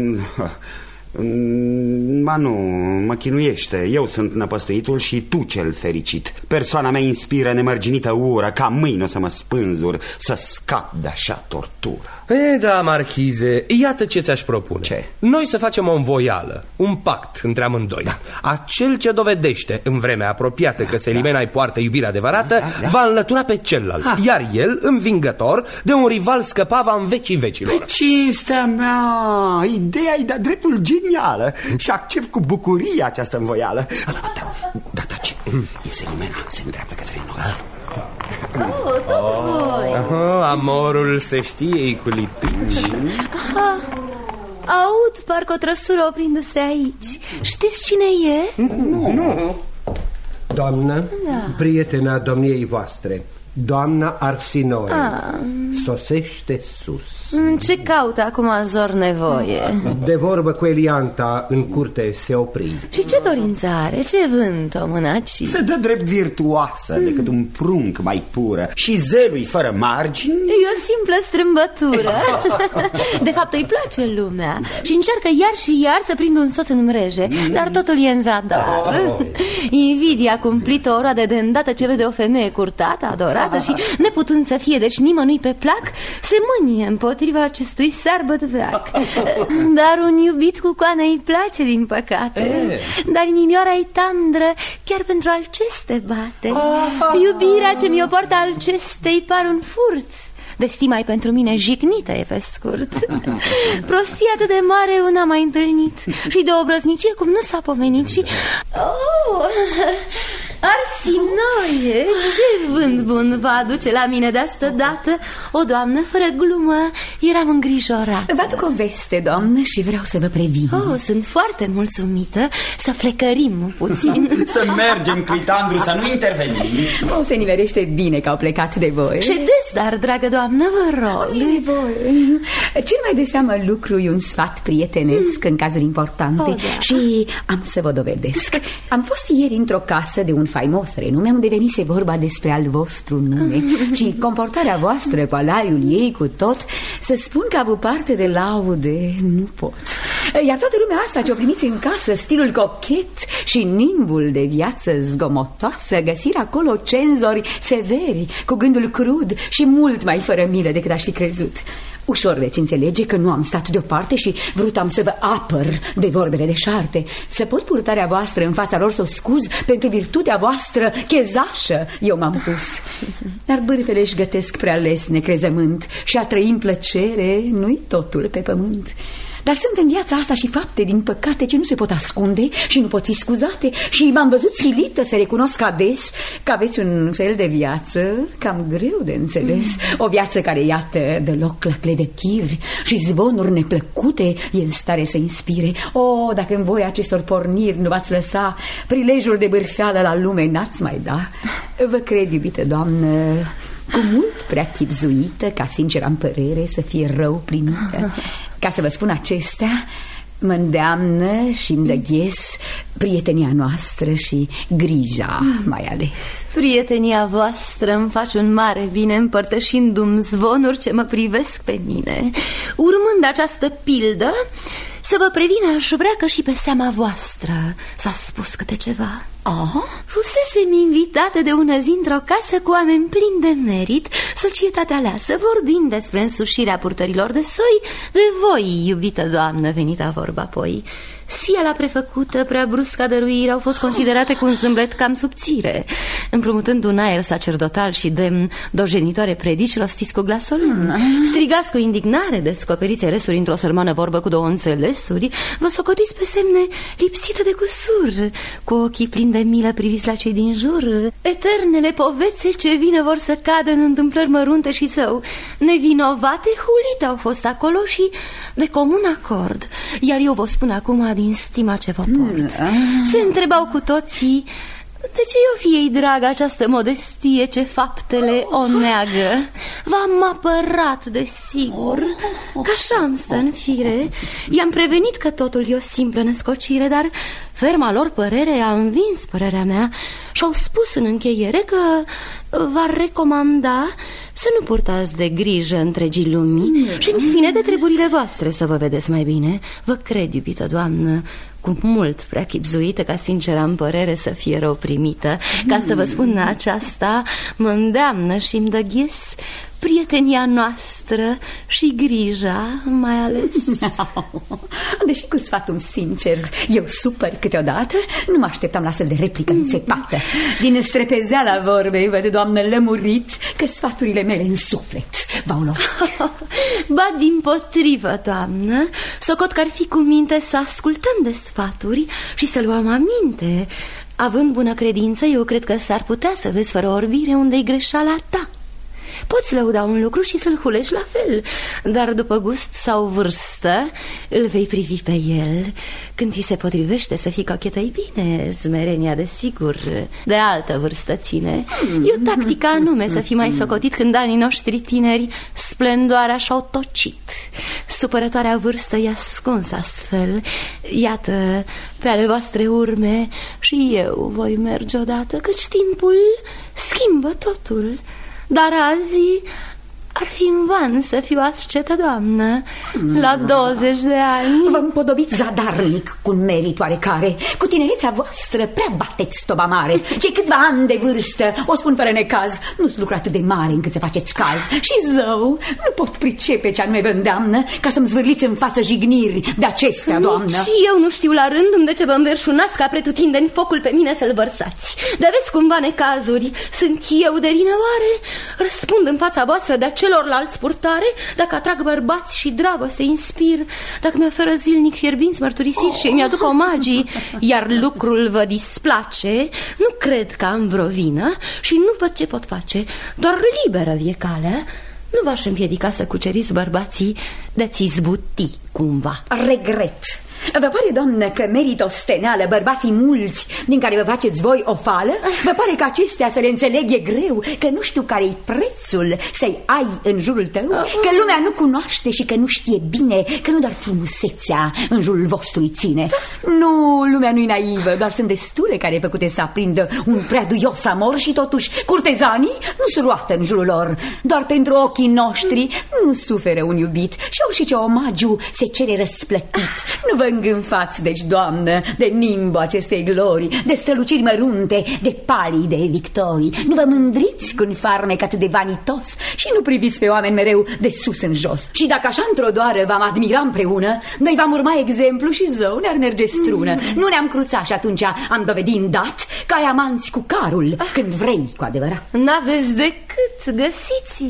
ba nu, mă chinuiește. Eu sunt năpăstuitul și tu cel fericit. Persoana mea inspiră nemărginită ură, ca mâine o să mă spânzur, să scap de așa tortură. E, da, marchize, iată ce ți-aș propune. Ce? Noi să facem o învoială, un pact între amândoi. da. Acel ce dovedește în vremea apropiată da, că Selimena îi da. poartă iubirea adevărată, da, da. va înlătura pe celălalt, ha. iar el, învingător, de un rival scăpa va în vecii vecilor. Pe cinstea mea, ideea e de-a dreptul genială și accept cu bucurie această învoială. Da, da, da, ce? E Selimena, se îndreaptă către noi. Oh, tot voi. Aha, amorul se știe cu lipici. Aha. Aud parcă o trăsură oprindu-se aici. Știți cine e? Nu, nu. Doamnă, da. prietena domniei voastre, doamna Arsinoe, ah. sosește sus. Ce caută acum zor nevoie? De vorbă cu Elianta în curte se opri. Și ce dorință are? Ce vânt o mânaci? Se dă drept virtuoasă mm. decât un prunc mai pură și zelui fără margini. E o simplă strâmbătură. De fapt îi place lumea și încearcă iar și iar să prindă un soț în mreje, mm. dar totul e în zadar. oh. Invidia cumplită o roade de îndată ce vede o femeie curtată, adorată și neputând să fie deci nimănui pe plac, se mânie împotriva acestui sarbătveac. Dar un iubit cu coană îi place, din păcate. e. Dar inimioara-i tandră, chiar pentru Alceste bate. Iubirea ce mi-o poartă Alcestei par un furt, de stima-i pentru mine jignită e pe scurt. Prostie atât de mare eu n-am mai întâlnit și de obrăznicie cum nu s-a pomenit. Și... Oh, Arsinoe, ce vânt bun va aduce la mine de asta dată. O, doamnă, fără glumă, eram îngrijorată. Vă aduc o veste, doamnă, și vreau să vă previn. Oh, sunt foarte mulțumită. Să flecărim puțin. Să mergem, Clitandru, să nu intervenim. Oh, se nimerește bine că au plecat de voi. Ce des, dar, dragă doamnă, vă rog. De voi. Cel mai de seamă lucru e un sfat prietenesc mm. în cazuri importante. oh, da. Și am să vă dovedesc. Am fost ieri într-o casă de un faimos renume, unde venise vorba despre al vostru nume și comportarea voastră cu alaiul ei, cu tot. Să spun că a avut parte de laude nu pot. Iar toată lumea asta ce-o primiți în casă, stilul cochet și nimbul de viață zgomotoasă, găsiri acolo cenzori severi, cu gândul crud și mult mai fără milă decât aș fi crezut. Ușor veți înțelege că nu am stat deoparte și vrut am să vă apăr de vorbele deșarte, să pot purtarea voastră în fața lor să o scuz pentru virtutea voastră chezașă, eu m-am pus. Dar bârfele își gătesc prea lesne crezământ și a trăi în plăcere nu-i totul pe pământ. Dar sunt în viața asta și fapte din păcate ce nu se pot ascunde și nu pot fi scuzate și m-am văzut silită să recunosc ades că aveți un fel de viață cam greu de înțeles. O viață care, iată, dă loc la clevetiri și zvonuri neplăcute e în stare să inspire. O, dacă în voi acestor porniri nu v-ați lăsa, prilejul de bârfeală la lume n-ați mai da. Vă cred, iubită doamnă, cu mult prea chipzuită ca sincer am părere să fie rău primită. Ca să vă spun acestea, mă îndeamnă și îmi dăghes prietenia noastră și grija mai ales. Prietenia voastră îmi face un mare bine, împărtășindu-mi zvonuri ce mă privesc pe mine. Urmând această pildă, să vă previn, aș vrea că și pe seama voastră s-a spus câte ceva. Aha. Fusesem invitată de ună zi într-o casă cu oameni plini de merit, societatea aleasă, vorbind despre însușirea purtărilor de soi, de voi, iubită doamnă, venita vorba apoi. Sfiala prefăcută, prea brusca dăruire au fost considerate cu un zâmblet cam subțire, împrumutând un aer sacerdotal și demn dojenitoare predici rostiți cu glas solemn. Strigați cu indignare, descoperiți eresuri într-o sărmană vorbă cu două înțelesuri, vă socotiți pe semne lipsită de cusur, cu ochii plini de milă priviți la cei din jur. Eternele povețe ce vine vor să cadă în întâmplări mărunte și său, nevinovate hulite au fost acolo și de comun acord. Iar eu vă spun acum din stima ce vă port. Se întrebau cu toții de ce eu fie-i dragă această modestie ce faptele o neagă. V-am apărat, desigur, că așa îmi stă în fire. I-am prevenit că totul e o simplă născocire, dar ferma lor părere a învins părerea mea și-au spus în încheiere că v-ar recomanda să nu purtați de grijă întregii lumii și, în fine, de treburile voastre să vă vedeți mai bine. Vă cred, iubită doamnă, cu mult prea chipzuită ca sincer am părere să fie rău primită. Ca să vă spun aceasta, mă îndeamnă și îmi dă ghes prietenia noastră și grija mai ales. Deși cu sfatul sincer eu supăr câteodată, nu mă așteptam la astfel de replică înțepată. Din strepezeala vorbei văd, doamnă, lămurit că sfaturile mele în suflet v-au lovit. Ba dimpotrivă, doamnă, socot că ar fi cu minte să ascultăm de sfaturi și să luăm aminte. Având bună credință, eu cred că s-ar putea să vezi fără orbire unde-i greșeala ta. Poți lăuda un lucru și să-l hulești la fel, dar după gust sau vârstă îl vei privi pe el. Când ți se potrivește să fii cochetă-i bine, smerenia desigur de altă vârstă ține. E o tactică anume să fii mai socotit când anii noștri tineri splendoarea și-au tocit. Supărătoarea vârstă e ascunsă astfel. Iată, pe ale voastre urme și eu voi merge odată, căci timpul schimbă totul. Dar azi ar fi în van să fiu ascetă, doamnă, la douăzeci de ani. V-am podobit zadarnic cu un merit oarecare. Cu tinerețea voastră prea bateți toba mare. Cei câțiva ani de vârstă, o spun fără necaz, nu-s lucru atât de mare încât să faceți caz. Și zău, nu pot pricepe ce anume vă îndeamnă ca să-mi zvârliți în față jigniri de acestea, doamnă. Nici eu nu știu la rândul de ce vă înverșunați ca pretutindeni focul pe mine să-l vărsați. De aveți cumva necazuri. Sunt eu de vină oare? Răspund în fața voastră de celorlalți purtare, dacă atrag bărbați și dragoste inspir, dacă mi oferă zilnic fierbinți mărturisiri și îmi aduc omagii, iar lucrul vă displace, nu cred că am vreo vină și nu văd ce pot face. Doar liberă vie calea. Nu v-aș împiedica să cuceriți bărbații de-ați izbuti cumva. Regret Vă pare, doamnă, că merită o steneală bărbații mulți din care vă faceți voi o fală? Vă pare că acestea să le înțeleg e greu, că nu știu care-i prețul să-i ai în jurul tău, că lumea nu cunoaște și că nu știe bine, că nu doar frumusețea în jurul vostru îi ține. Nu, lumea nu-i naivă, doar sunt destule care făcute să aprindă un prea duios amor și totuși curtezanii nu se roată în jurul lor. Doar pentru ochii noștri nu suferă un iubit și orice omagiu se cere răsplătit. Nu vă îngânfați, deci, doamnă, de nimbul acestei glorii, de străluciri mărunte, de palii, de victorii. Nu vă mândriți cu un farmec atât de vanitos și nu priviți pe oameni mereu de sus în jos. Și dacă așa într-o doară v-am admira împreună, noi v-am urma exemplu și zău ne-ar merge strună. Nu ne-am cruțat și atunci am dovedit îndată că ai amanți cu carul, când vrei cu adevărat. N-aveți decât, găsiți.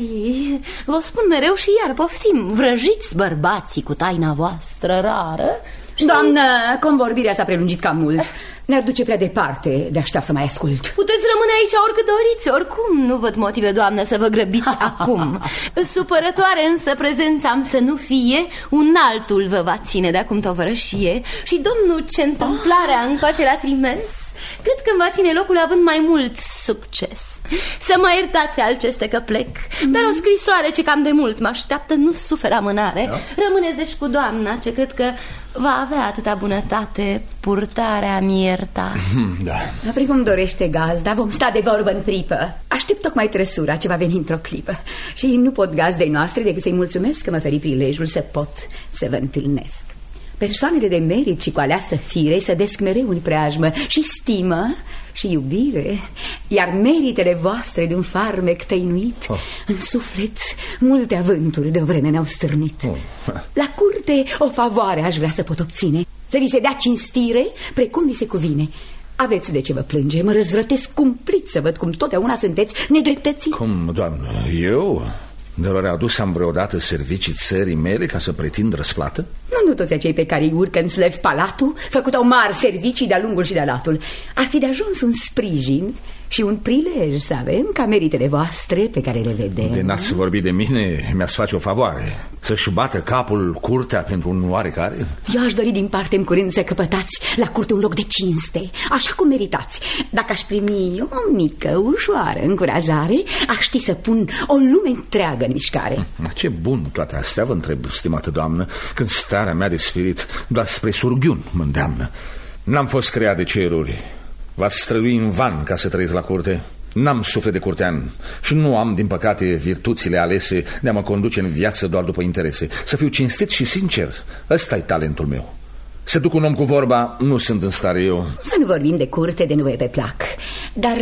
Vă spun mereu și iar poftim, vrăjiți bărbații cu taina voastră rară. Și... Doamnă, convorbirea s-a prelungit cam mult. Ne-ar duce prea departe de aștept să mai ascult. Puteți rămâne aici oricât doriți. Oricum nu văd motive, doamnă, să vă grăbiți acum. Supărătoare însă prezența am să nu fie. Un altul vă va ține de acum tovărășie. Și domnul ce întâmplarea încoace la trimes, cred că îmi va ține locul având mai mult succes. Să mă iertați, Alceste, că plec, dar o scrisoare ce cam de mult mă așteaptă nu suferă amânare. Da? Rămâneți deci cu doamna, ce cred că va avea atâta bunătate purtarea mi ierta. Da. Precum dorește gazda, vom sta de vorbă în pripă. Aștept tocmai trăsura ce va veni într-o clipă. Și nu pot gazdei noastre decât să-i mulțumesc că mă feri prilejul să pot să vă întâlnesc. Persoanele de merit și cu aleasă fire sădesc mereu în preajmă și stimă și iubire, iar meritele voastre de un farmec tăinuit oh. în suflet multe avânturi de o vreme mi-au stârnit. Oh. La curte o favoare aș vrea să pot obține, să vi se dea cinstire precum vi se cuvine. Aveți de ce vă plânge, mă răzvrătesc cumplit să văd cum totdeauna sunteți nedreptățit. Cum, doamnă, eu... De ori adus am vreodată servicii țării mele ca să pretind răsplată? Nu, nu toți acei pe care îi urcă în slăvi palatul făcut-au mari servicii de-a lungul și de-a latul. Ar fi de ajuns un sprijin și un prilej să avem ca meritele voastre pe care le vedem. De n-ați vorbit de mine, mi-ați face o favoare, să-și bată capul curtea pentru un oarecare? Eu aș dori din parte în curând să căpătați la curte un loc de cinste, așa cum meritați. Dacă aș primi o mică, ușoară încurajare, aș ști să pun o lume întreagă în mișcare. Ce bun toate astea, vă întreb, stimată doamnă, când starea mea de spirit doar spre surghiun mă îndeamnă. N-am fost creat de ceruri. V-ați strădui în van ca să trăiesc la curte. N-am suflet de curtean și nu am, din păcate, virtuțile alese de a mă conduce în viață doar după interese. Să fiu cinstit și sincer, ăsta e talentul meu. Să duc un om cu vorba, nu sunt în stare eu. Să nu vorbim de curte de nevoie pe plac, dar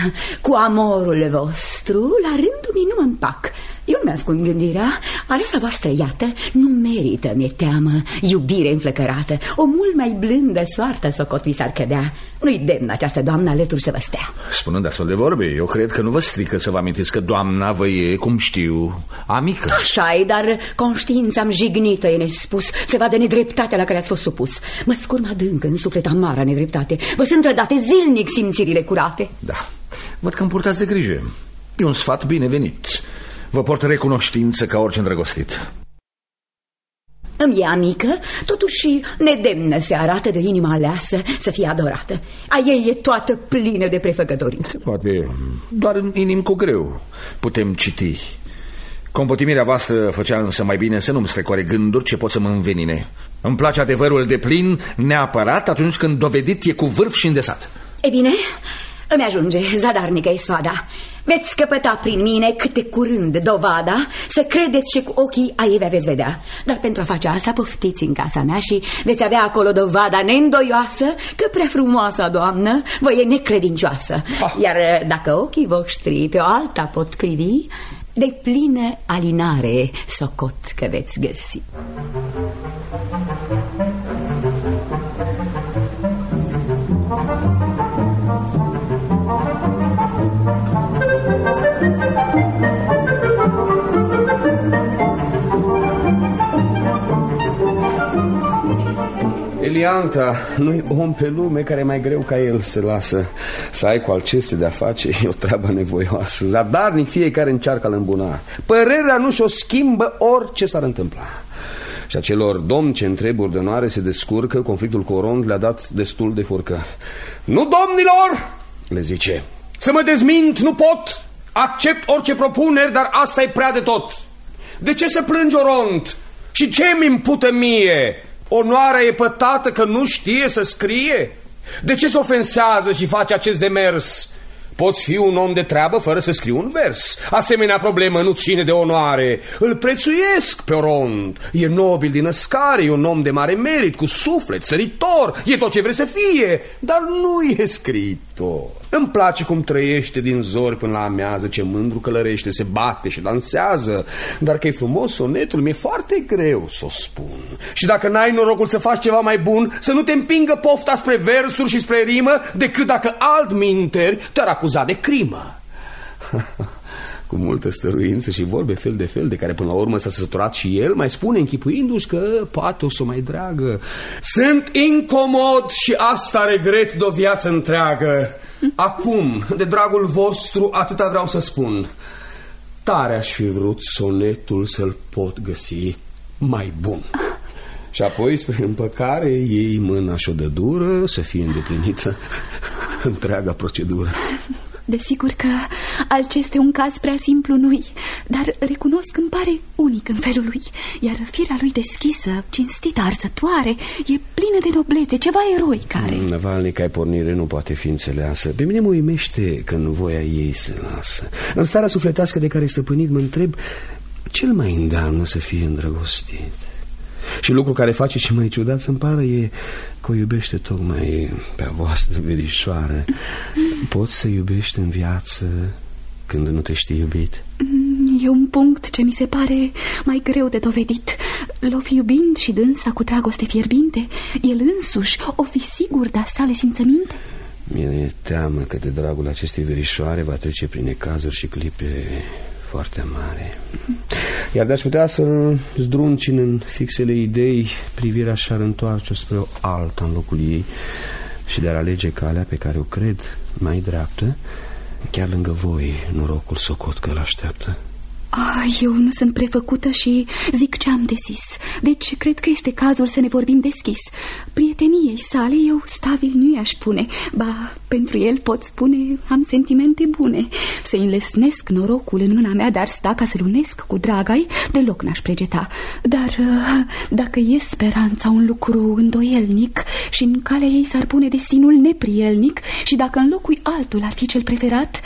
cu amorul vostru, la rândul meu nu mă împac. Eu nu mi-ascund gândirea, aleasa voastră, iată, nu merită, mi-e teamă, iubire înflăcărată. O mult mai blândă soartă socot vi s-ar cădea. Nu-i demn această doamnă alături să vă stea. Spunând astfel de vorbe, eu cred că nu vă strică să vă amintiți că doamna vă e, cum știu, amică. Așa-i, dar conștiința-mi jignită e nespus să vadă nedreptatea la care ați fost supus. Mă scurm adânc în suflet amara nedreptate. Vă sunt trădate zilnic simțirile curate. Da, văd că îmi purtați de grijă. E un sfat binevenit. Vă port recunoștință ca orice îndrăgostit. Îmi e amică, totuși nedemnă se arată de inima aleasă să fie adorată. A ei e toată plină de prefăcătorii. Se poate, doar în inim cu greu putem citi. Compătimirea voastră făcea însă mai bine să nu-mi strecoare gânduri ce pot să mă învenine. Îmi place adevărul de plin, neapărat atunci când dovedit e cu vârf și îndesat. E bine, îmi ajunge, zadarnică e sfada. Veți căpăta prin mine câte curând dovada să credeți și cu ochii a ei veți vedea. Dar pentru a face asta poftiți în casa mea și veți avea acolo dovada neîndoioasă că prea frumoasa doamnă vă e necredincioasă. Ah. Iar dacă ochii voștri pe o alta pot privi, de plină alinare socot că veți găsi. Elianta, nu-i om pe lume care e mai greu ca el se lasă. Să ai cu aceste de-a face e o treabă nevoioasă. Zadarnic fiecare încearcă a-l îmbuna. Părerea nu și-o schimbă orice s-ar întâmpla. Și acelor domni ce în treburi de onoare se descurcă, conflictul cu Orond le-a dat destul de furcă. Nu, domnilor, le zice, să mă dezmint nu pot, accept orice propuneri, dar asta e prea de tot. De ce să plângi Orond? Și ce mi impută mie? Onoarea e pătată că nu știe să scrie? De ce se ofensează și face acest demers? Poți fi un om de treabă fără să scrii un vers. Asemenea problemă nu ține de onoare. Îl prețuiesc pe Orond. E nobil din născare, e un om de mare merit, cu suflet, săritor, e tot ce vrei să fie, dar nu e scriitor. Îmi place cum trăiește din zori până la amiază, ce mândru călărește, se bate și dansează. Dar că e frumos sonetul, mi-e foarte greu să o spun. Și dacă n-ai norocul să faci ceva mai bun, să nu te împingă pofta spre versuri și spre rimă, decât dacă altminteri te-ar acuza de crimă. Cu multă stăruință și vorbe fel de fel, de care până la urmă s-a săturat și el, mai spune închipuindu-și că poate o să mai dragă. Sunt incomod și asta regret de o viață întreagă. Acum, de dragul vostru, atâta vreau să spun. Tare aș fi vrut sonetul să-l pot găsi mai bun. Și apoi, spre împăcare, iei mâna și o dă dură, să fie îndeplinită întreaga procedură. Desigur că acesta este un caz prea simplu nu-i, dar recunosc că îmi pare unic în felul lui. Iar firea lui deschisă, cinstită, arzătoare, e plină de noblețe, ceva eroi care... Navalnic, ai pornire nu poate fi înțeleasă. Pe mine mă uimește că în voia ei se lasă. În starea sufletească de care e stăpânit, mă întreb ce îl mai îndeamnă să fie îndrăgostit. Și lucru care face și mai ciudat să-mi pară e că o iubește tocmai pe a voastră verișoară. Poți să iubești în viață când nu te știi iubit? E un punct ce mi se pare mai greu de dovedit. L-o fi iubind și dânsa cu dragoste fierbinte, el însuși o fi sigur de-a sale simțăminte? Mi-e teamă că de dragul acestei verișoare va trece prin necazuri și clipe foarte mare. Iar de-aș putea să-l zdruncin în fixele idei, privirea și-ar întoarce spre o alta în locul ei și de-ar alege calea pe care o cred mai dreaptă, chiar lângă voi norocul socot că l-așteaptă. Ah, eu nu sunt prefăcută și zic ce am de zis. Deci cred că este cazul să ne vorbim deschis. Prieteniei sale eu stabil nu i-aș pune. Ba, pentru el pot spune am sentimente bune. Să-i înlesnesc norocul în mâna mea, dar sta ca să-l unesc cu draga-i, deloc n-aș pregeta. Dar dacă e speranța un lucru îndoielnic și în calea ei s-ar pune destinul neprielnic și dacă în locul altul ar fi cel preferat,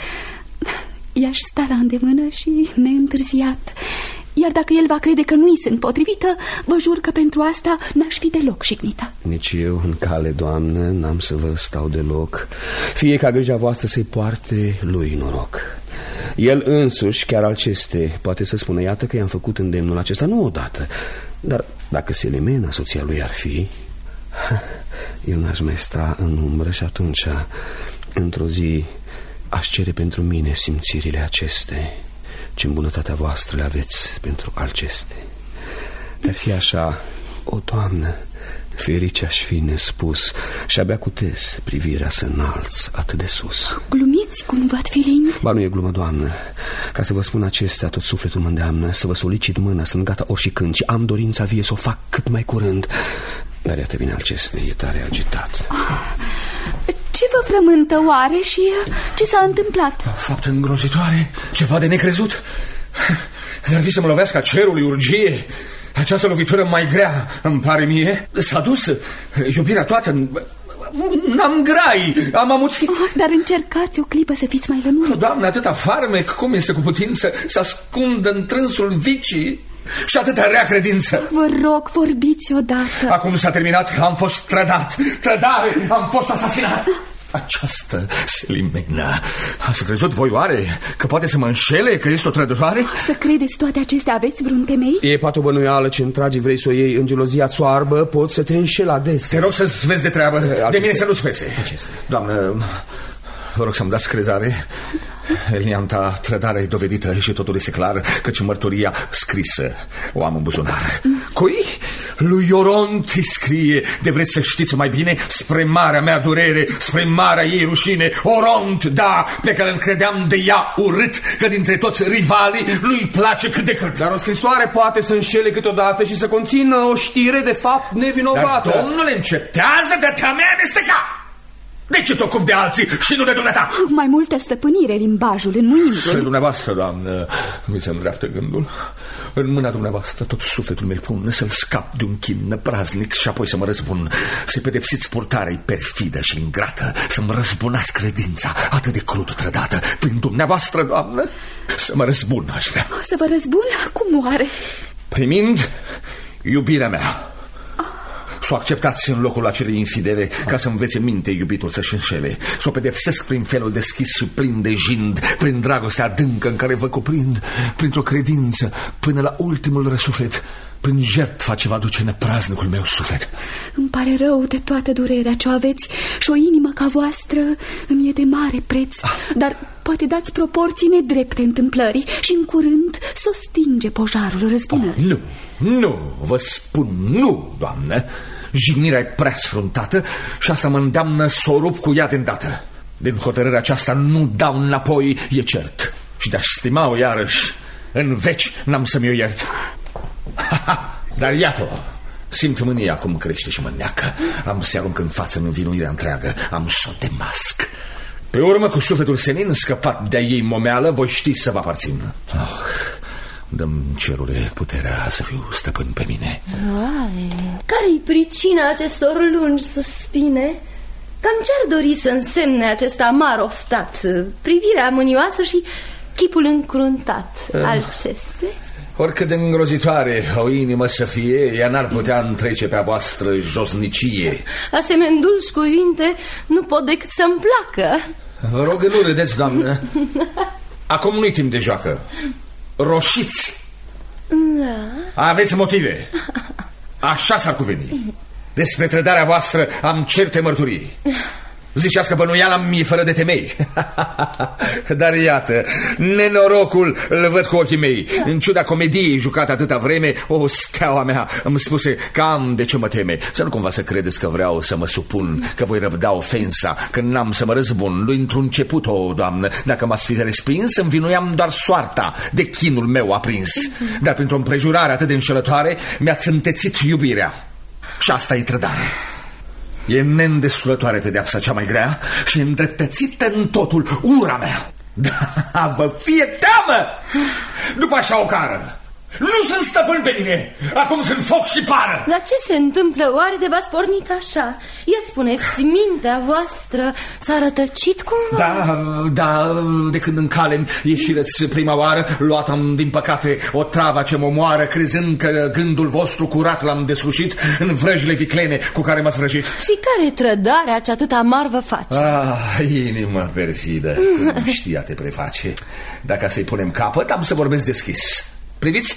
i-aș sta la îndemână și neîntârziat. Iar dacă el va crede că nu-i sunt potrivită, vă jur că pentru asta n-aș fi deloc jignită. Nici eu în cale, doamnă, n-am să vă stau deloc. Fie ca grija voastră să-i poarte lui noroc. El însuși, chiar aceste, poate să spună, iată că i-am făcut îndemnul acesta, nu odată, dar dacă Selimena, soția lui, ar fi, eu n-aș mai sta în umbră și atunci, într-o zi, aș cere pentru mine simțirile aceste, ce în bunătatea voastră le aveți pentru aceste. Dar fi așa, o doamnă, ferice aș fi nespus și abia cutez privirea să înalți atât de sus. Glumiți cum v-ați fi lind? Ba, nu e glumă, doamnă. Ca să vă spun acestea, tot sufletul mă îndeamnă să vă solicit mâna, sunt gata ori și când și am dorința vie să o fac cât mai curând. Dar iată vine aceste, e tare agitat. Ce vă frământă oare și ce s-a întâmplat? Faptă îngrozitoare, ceva de necrezut. Dar fi să mă lovească a cerului urgie. Această lovitură mai grea, îmi pare mie. S-a dus iubirea toată. N-am grai, am amuțit. Oh, dar încercați o clipă să fiți mai lămurit. Doamne, atâta farmec, cum este cu putință să ascundă în trânsul vicii și atâta rea credință. Vă rog, vorbiți odată. Acum s-a terminat, am fost trădat. Trădare, am fost asasinat. Această Selimena, ați crezut voi oare că poate să mă înșele, că este o trădătoare? Să credeți toate acestea, aveți vreun temei? E poate o bănuială ce întragi vrei să o iei în gelozia țoarbă, poți să te înșeli adesea. Te rog să-ți vezi de treabă, Aceste... de mine să nu-ți pese. Aceste. Doamnă, vă rog să-mi dați crezare. Elianta trădare e dovedită și totul este clar, căci mărturia scrisă o am în buzunar. Cui? lui Ioront îi scrie, de vreți să știți mai bine, spre marea mea durere, spre marea ei rușine, Oront, da, pe care îl credeam de ea urât, că dintre toți rivalii lui place cât de cât. Dar o scrisoare poate să înșele câteodată și să conțină o știre de fapt nevinovată. Dar, domnule, încetează de te-a mea amesteca! De ce te ocupi de alții și nu de dumneata? Mai multă stăpânire limbajul în mâini. Spre dumneavoastră, doamnă, mi se îndreaptă gândul. În mâna dumneavoastră tot sufletul meu pun să-l scap de un chin năpraznic și apoi să mă răzbun. Să-i pedepsiți purtarea-i perfidă și ingrată, să-mi răzbunați credința atât de crud trădată. Prin dumneavoastră, doamnă, să mă răzbun, aș vrea. Să vă răzbun? Cum oare? Primind iubirea mea. Să o acceptați în locul acelei infidele, ca să învețe minte iubitul să-și înșele. Să o pedepsesc prin felul deschis și plin de jind, prin dragostea adâncă în care vă cuprind, printr-o credință până la ultimul răsuflet, prin jertfa ce va duce năpraznicul meu suflet. Îmi pare rău de toată durerea ce o aveți și o inimă ca voastră îmi e de mare preț, ah. Dar poate dați proporții nedrepte întâmplării și în curând să o stinge pojarul răzbunării. Oh, nu, nu, vă spun nu, doamnă. Jignirea e prea sfruntată și asta mă îndeamnă să o rup cu ea de îndată. Din hotărârea aceasta nu dau înapoi, e cert. Și de-aș stima-o iarăși, în veci n-am să mi-o iert. Dar iată-o, simt mânia cum crește și mă neacă. Am să arunc în față învinuirea întreagă, am să o demasc. Pe urmă, cu sufletul senin, scăpat de-a ei momeală, voi ști să vă aparțin. Oh, dă-mi, cerule, puterea să fiu stăpân pe mine. Oare, care-i pricina acestor lungi suspine? Cam ce-ar dori să însemne acest amar oftat, privirea mânioasă și chipul încruntat uh. al ceste? Oricât de îngrozitoare o inimă să fie, ea n-ar putea întrece pe-a voastră josnicie. Asemenea dulci cuvinte nu pot decât să-mi placă. Vă rog, nu râdeți, doamnă. Acum nu-i timp de joacă. Roșiți. Da. Aveți motive. Așa s-ar cuveni. Despre trădarea voastră am certe mărturii. Ziceați că bănuiala mi-e fără de temei. Dar iată, nenorocul îl văd cu ochii mei. În ciuda comediei jucată atâta vreme, o steaua mea îmi spuse că am de ce mă teme. Să nu cumva să credeți că vreau să mă supun, că voi răbda ofensa, că n-am să mă răzbun. Lui într-un început, o doamnă, dacă m-ați fi respins, învinuiam doar soarta de chinul meu aprins. Dar printr-o împrejurare atât de înșelătoare mi-ați întețit iubirea. Și asta e trădare. E neîndestulătoare pedeapsa cea mai grea și îndreptățită în totul ura mea. Da, vă fie teamă! După așa o cară. Nu sunt stăpân pe mine. Acum sunt foc și pară. Dar ce se întâmplă oare de v-ați pornit așa? Ia spuneți, mintea voastră s-a rătăcit cumva? Da, da, de când în cale ieșireți prima oară, luat-am din păcate o travă ce mă moară, crezând că gândul vostru curat l-am deslușit în vrăjile viclene cu care m-ați vrăjit. Și care trădarea ce atât amar vă face? Ah, inimă perfidă, cum știa te preface. Dacă să-i punem capăt, am să vorbesc deschis. Priviți?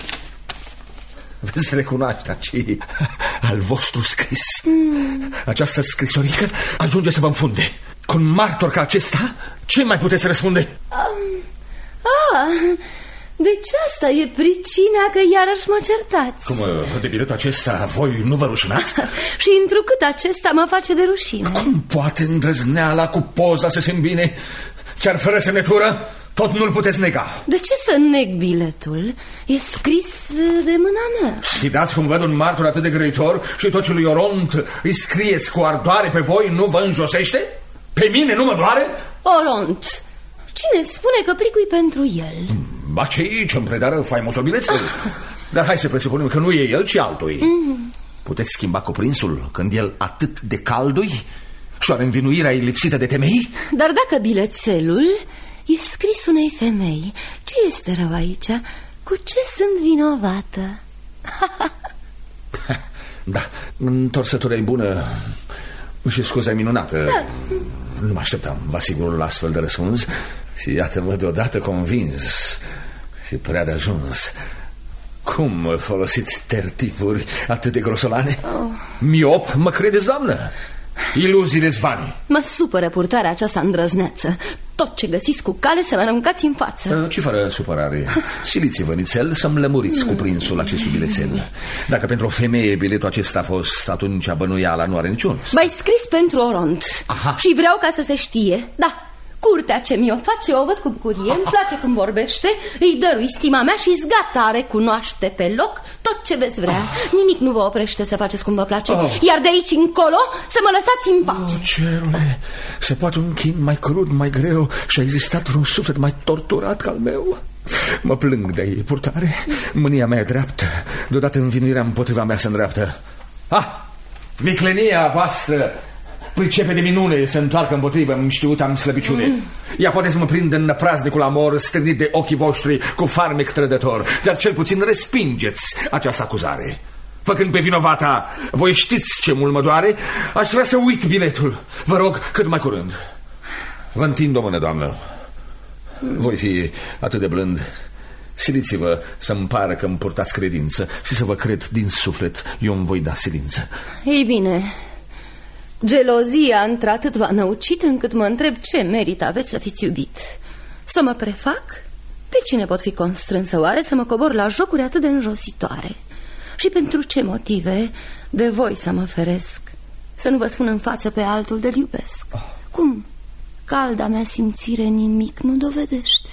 Veți recunoaște acei al vostru scris. mm. Această scrisorică ajunge să vă înfunde. Cu un martor ca acesta, ce mai puteți răspunde? Um, ah, deci asta e pricina că iarăși mă certați. Cum, de biletul acesta voi nu vă rușinați? Și întrucât acesta mă face de rușine. Cum poate îndrăzneala cu poza să se îmbine? Chiar fără semnătură? Tot nu-l puteți nega. De ce să neg biletul? E scris de mâna mea. Sfidați cum văd un martor atât de grăitor și tot ce lui Oront îi scrieți cu ardoare pe voi, nu vă înjosește? Pe mine nu mă doare? Oront, cine spune că plicui pentru el? Ba cei ce-mi predară faimosul bilețel. Ah. Dar hai să presupunem că nu e el, ci altui. mm. Puteți schimba cuprinsul când el atât de caldui? Și oare învinuirea e lipsită de temei? Dar dacă bilețelul e scris unei femei, ce este rău aici? Cu ce sunt vinovată? Da, întorsătura e bună și scuza e minunată. Da. Nu mă așteptam, vă asigur, la astfel de răspuns. Și iată-mă deodată convins și prea de ajuns. Cum folosiți tertipuri atât de grosolane? oh. Miop, mă credeți, doamnă? Iluziile zvane. Mă supără purtarea aceasta îndrăzneață. tot ce găsiți cu cale să mă aruncați în față. Ce fără supărare. Siliți-vă nițel să-mi lămuriți cuprinsul acestui bilețel. Dacă pentru o femeie biletul acesta a fost, atunci bănuiala nu are niciun. M-ai scris pentru Oront. Aha. Și vreau ca să se știe. Da, curtea ce mi-o face, o văd cu bucurie, îmi place când vorbește, îi dărui stima mea și-s gata a recunoaște pe loc tot ce veți vrea. Nimic nu vă oprește să faceți cum vă place. Iar de aici încolo să mă lăsați în pace. Oh, cerule, se poate un chin mai crud, mai greu și a existat un suflet mai torturat ca al meu? Mă plâng de ei purtare. Mânia mea e dreaptă, deodată învinuirea împotriva mea se îndreaptă. Ah, viclenia voastră pricepe de minune să întoarcă împotrivă-mi știut am slăbiciune. Mm. Ea poate să mă prindă în praznicul amor stârnit de ochii voștri cu farmec trădător, dar cel puțin respingeți această acuzare. Făcând pe vinovata, voi știți ce mult mă doare, aș vrea să uit biletul. Vă rog, cât mai curând. Vă întind o mână, doamnă. Voi fi atât de blând. Siliți-vă să-mi pară că îmi purtați credință și să vă cred din suflet, eu îmi voi da silință. Ei bine, gelozia într-atât v-a năucit încât mă întreb ce merit aveți să fiți iubit. Să mă prefac? De cine pot fi constrânsă oare să mă cobor la jocuri atât de înjositoare? Și pentru ce motive de voi să mă feresc? Să nu vă spun în față pe altul de-l iubesc. Cum? Calda mea simțire nimic nu dovedește.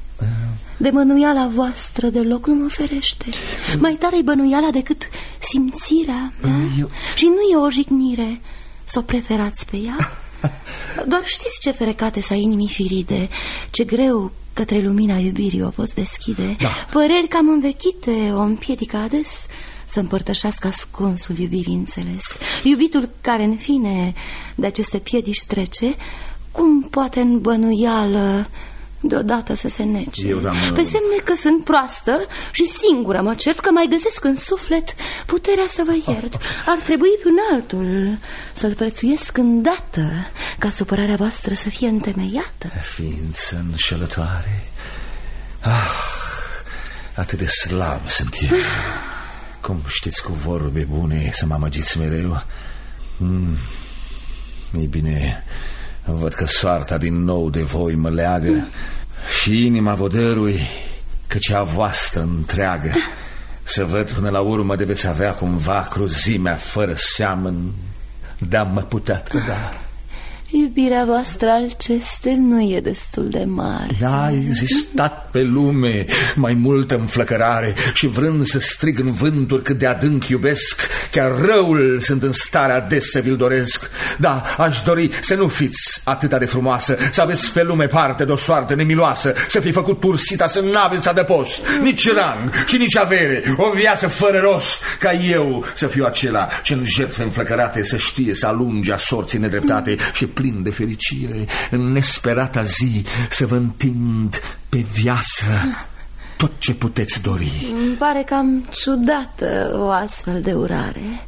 De bănuiala voastră deloc nu mă ferește. Mai tare-i bănuiala decât simțirea mea. Eu... Și nu e o jignire să o preferați pe ea. Doar știți ce ferecate s-a inimii firide, ce greu către lumina iubirii o poți deschide. Da. Păreri cam învechite o împiedică ades să împărtășească ascunsul iubirii înțeles. Iubitul care în fine de aceste piedici trece, cum poate în bănuială deodată să se nece? Eu, pe semne că sunt proastă și singură mă cert că mai găsesc în suflet puterea să vă iert. Ar trebui pe un altul să-l prețuiesc îndată, ca supărarea voastră să fie întemeiată. Ființă înșelătoare. Ah, atât de slab sunt eu. Cum știți cu vorbe bune să mă amăgiți mereu? mm. Ei bine, văd că soarta din nou de voi mă leagă. mm. Și inima vă dărui, că cea voastră întreagă. Să văd până la urmă de veți avea cumva cruzimea fără seamăn de a mă putea trăda. Iubirea voastră alceste nu e destul de mare. N-a existat pe lume mai multă înflăcărare. Și vrând să strig în vânturi cât de adânc iubesc, chiar răul sunt în stare ades să vi-l doresc. Da, aș dori să nu fiți atâta de frumoasă, să aveți pe lume parte de o soartă nemiloasă, să fi făcut tursita să n-aveți adăpost, nici rang și nici avere, o viață fără rost, ca eu să fiu acela ce în jertfe înflăcărate să știe să alunge a sorții nedreptate și plin de fericire, în nesperata zi să vă întind pe viață tot ce puteți dori. Îmi pare cam ciudată o astfel de urare.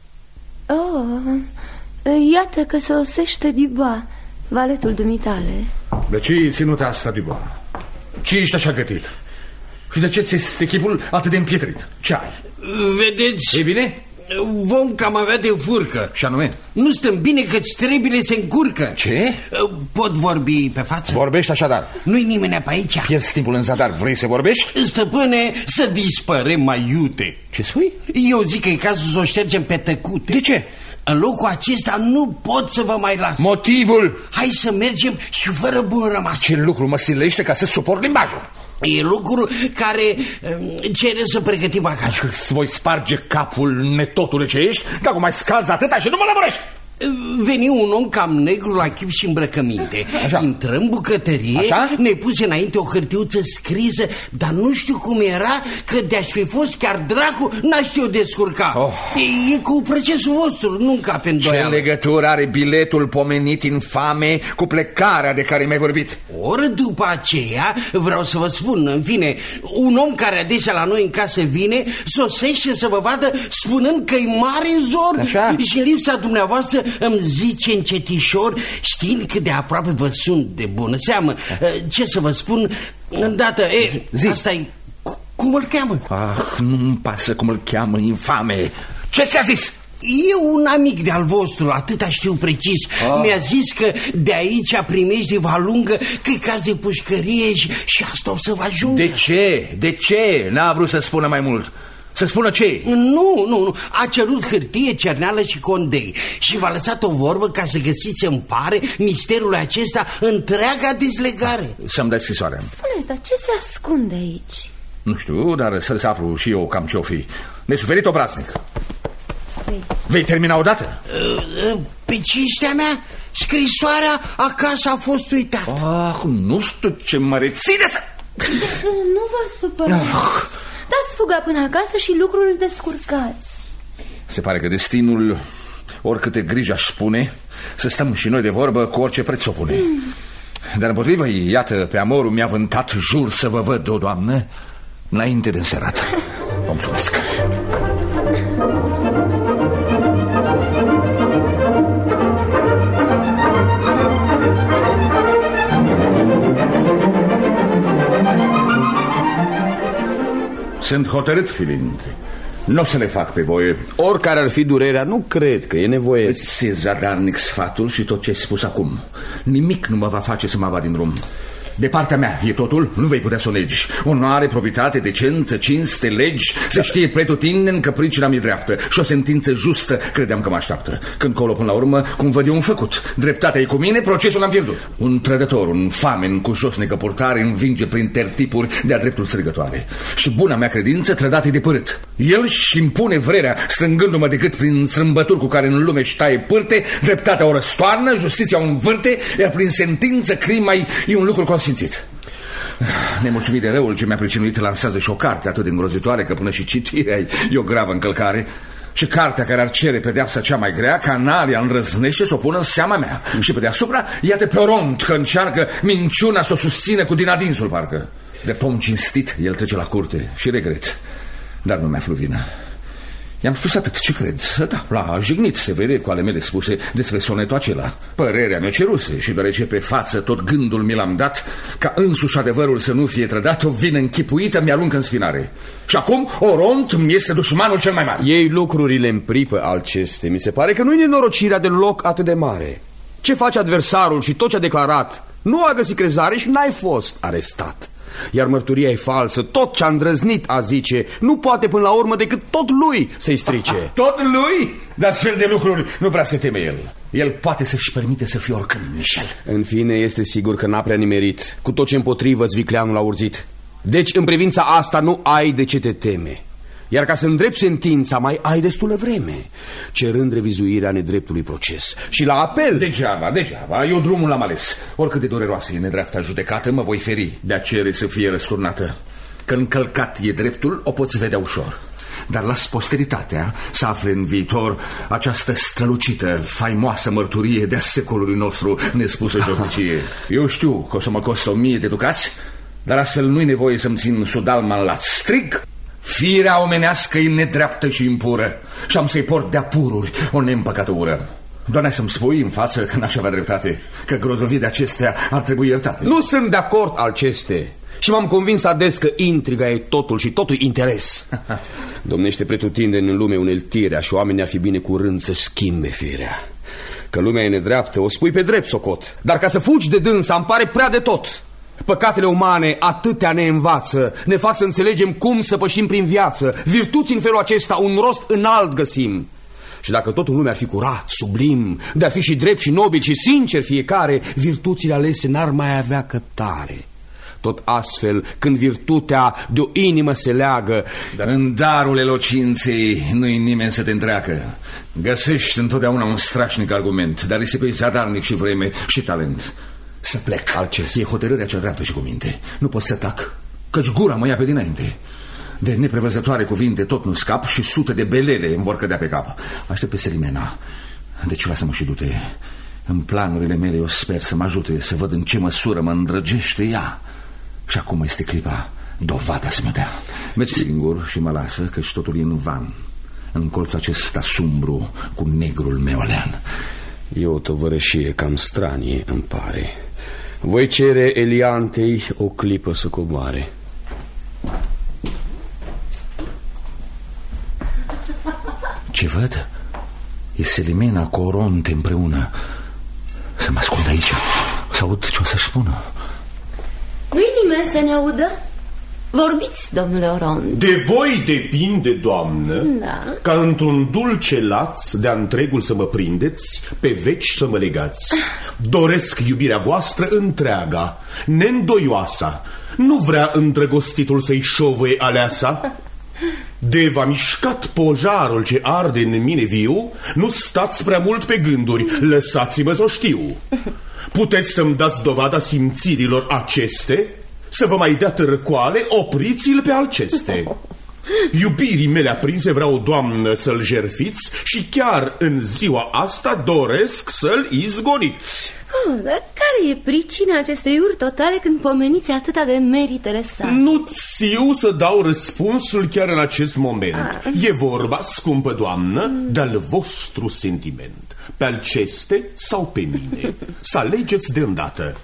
Oh, iată că se osește Dubois, valetul dumitale. De ce-i ținut asta, Dubois? Ce ești așa gătit? Și de ce ți-este echipul atât de împietrit? Ce ai? Vedeți? E bine? Vom cam avea de furcă. Și anume? Nu stăm bine căci trebile se încurcă. Ce? Pot vorbi pe față? Vorbești așadar. Nu-i nimeni pe aici. Pierzi timpul în zadar, vrei să vorbești? Stăpâne, să dispărem mai iute. Ce spui? Eu zic că e cazul să o ștergem pe tăcute. De ce? În locul acesta nu pot să vă mai las. Motivul? Hai să mergem și fără bun rămas. Ce lucru mă silește ca să suport limbajul? E lucru care cere să pregătim acasă. Îți voi sparge capul, netotule ce ești, dacă mai scalzi atâta și nu mă lămurești. Veni un om cam negru la chip și îmbrăcăminte. Așa. Intră în bucătărie. Așa? Ne puse înainte o hârtiuță scrisă, dar nu știu cum era, că de-aș fi fost chiar dracu, n-aș știu descurca. oh. e, e cu procesul vostru, nu ca pe îndoială. Ce legătură are biletul pomenit infame cu plecarea de care mi-ai vorbit? Ori după aceea vreau să vă spun, în fine, un om care adesea la noi în casă vine, sosește să vă vadă spunând că e mare zor. Așa? Și lipsa dumneavoastră îmi zice încetișor, știind cât de aproape vă sunt de bună seamă. Ce să vă spun îndată, e, zi. Asta-i, cum îl cheamă? Ah, nu-mi pasă cum îl cheamă, infame. Ce ți-a zis? E un amic de-al vostru, atâta știu precis. ah. Mi-a zis că de aici primești de Valungă că e caz de pușcărie și, și asta o să vă ajungă. De ce? De ce? N-a vrut să spună mai mult. Să spună ce? Nu, nu, nu. A cerut hârtie, cerneală și condei și v-a lăsat o vorbă ca să găsiți în pare misterul acesta, întreaga dezlegare. Să-mi dai scrisoarea. Spuneți, dar ce se ascunde aici? Nu știu, dar să-l aflu și eu cam ce-o fi. Nesuferit obraznic. Vei. Vei termina odată? Pe cinstea mea, scrisoarea acasă a fost uitată. Ah, nu știu ce mă reține să... Nu vă supărați. Ah. Dați fuga până acasă și lucrurile descurcați. Se pare că destinul, oricâte griji aș spune, să stăm și noi de vorbă cu orice preț o pune. mm. Dar împotrivă, iată, pe amorul mi-a vântat, jur să vă văd, o doamnă, înainte de înserat. Vă mulțumesc. Sunt hotărât, Filinte. Nu o să le fac pe voie. Oricare ar fi durerea, nu cred că e nevoie. Îți e zadarnic sfatul și tot ce ai spus acum. Nimic nu mă va face să mă avad din drum. De partea mea e totul, nu vei putea să o negi. Onoare, proprietate, decență, cinste, legi, da. Să știe pretutindeni că pricina mi-e dreaptă și o sentință justă credeam că mă așteaptă. Când colo până la urmă, cum văd eu un făcut. Dreptatea e cu mine, procesul l-am pierdut. Un trădător, un famen cu josnică purtare învinge prin tertipuri de-a dreptul strigătoare. Și buna mea credință trădată de părât. El își impune vrerea, strângându-mă decât prin strâmbături cu care în lume își taie pârte. Dreptatea o răstoarnă, justiția o învârte, iar prin sentință crima e un lucru simțit. Nemulțumit de răul ce mi-a pricinuit, lansează și o carte atât de îngrozitoare că până și citirea e o gravă încălcare. Și cartea care ar cere pedeapsa cea mai grea, Canalia îndrăznește să o pună în seama mea. mm. Și pe deasupra, iată pe Oront că încearcă minciuna să o susțină cu din adinsul, parcă. De om cinstit, el trece la curte și regret, dar nu mi-aflu vină. I-am spus atât ce cred. Da, l-a jignit, se vede cu ale mele spuse despre sonetul acela. Părerea mea ceruse și deoarece pe față tot gândul mi l-am dat, ca însuși adevărul să nu fie trădat, o vină închipuită mi-aruncă în sfinare. Și acum Oront mi este dușmanul cel mai mare. Ei lucrurile în pripă, Alceste. Mi se pare că nu-i nenorocirea deloc atât de mare. Ce face adversarul și tot ce a declarat? Nu a găsit crezare și n-ai fost arestat. Iar mărturia e falsă, tot ce-a îndrăznit a zice, nu poate până la urmă decât tot lui să-i strice. Tot lui? Dar astfel de lucruri nu prea se teme el. El poate să-și permite să fie oricând, Michel. În fine, este sigur că n-a prea nimerit, cu tot ce împotrivă-ți vicleanul a urzit. Deci, în privința asta nu ai de ce te teme. Iar ca să îndrept sentința mai ai destulă vreme, cerând revizuirea nedreptului proces. Și la apel... Degeaba, degeaba, eu drumul l-am ales. Oricât de dureroasă e nedreapta judecată, mă voi feri de a cere să fie răsturnată. Că încălcat e dreptul, o poți vedea ușor. Dar las posteritatea să afle în viitor această strălucită, faimoasă mărturie de-a secolului nostru, nespusă josnicie. Eu știu că o să mă costă o mie de ducați, dar astfel nu-i nevoie să-mi țin sudalma în lat. Strig! Firea omenească e nedreaptă și impură și am să-i port de-a pururi o neîmpăcată ură. Doamne, să-mi spui în față că n-aș avea dreptate, că grozovii de acestea ar trebui iertate. Nu sunt de acord, Alceste, și m-am convins ades că intriga e totul și totul interes. Domnește pretutindeni în lume uneltirea și oamenii ar fi bine curând să schimbe firea. Că lumea e nedreaptă, o spui pe drept socot, dar ca să fugi de dânsa îmi pare prea de tot. Păcatele umane atâtea ne învață, ne fac să înțelegem cum să pășim prin viață. Virtuți în felul acesta un rost înalt găsim. Și dacă tot în lume ar fi curat, sublim, de-ar fi și drept și nobil și sincer fiecare, virtuțile alese n-ar mai avea căptare. Tot astfel, când virtutea de o inimă se leagă... Dar în darul elocinței nu-i nimeni să te întreacă. Găsești întotdeauna un strașnic argument, dar risipești zadarnic și vreme și talent. Să plec. Alceste. E hotărârea cea dreaptă și cu minte. Nu pot să tac, căci gura mă ia pe dinainte. De neprevăzătoare cuvinte tot nu scap și sute de belele îmi vor cădea pe cap. Aștept pe Selimena. Deci lasă-mă și du-te. În planurile mele eu sper să mă ajute să văd în ce măsură mă îndrăgește ea. Și acum este clipa, dovada să-mi dea. Mergi singur și mă lasă, căci totul e în van, în colțul acesta sumbru cu negrul meu alean. E o tovărășie cam stranie, îmi pare. Voi cere Eliantei o clipă să coboare. Ce văd? e Selimena cu Oronte împreună. Să mă ascund aici, să aud ce o să-și spună. Nu-i nimeni să ne audă? Vorbiți, domnule Oronte. De voi depinde, doamnă, da. Ca într-un dulce laț de-a întregul să mă prindeți, pe veci să mă legați. Doresc iubirea voastră întreaga, neîndoioasa. Nu vrea îndrăgostitul să-i șovăie aleasa. De v-a mișcat pojarul ce arde în mine viu, nu stați prea mult pe gânduri, lăsați-mă să o știu. Puteți să-mi dați dovada simțirilor aceste? Să vă mai dea târcoale, opriți-l pe alceste. Iubirii mele aprinse vreau, doamnă, să-l jerfiți și chiar în ziua asta doresc să-l izgoniți. Oh, dar care e pricina acestei uri totale când pomeniți atâta de meritele sale? Nu țiu să dau răspunsul chiar în acest moment. ah. E vorba, scumpă doamnă, mm. de-al vostru sentiment. Pe Alceste sau pe mine? Să alegeți de îndată.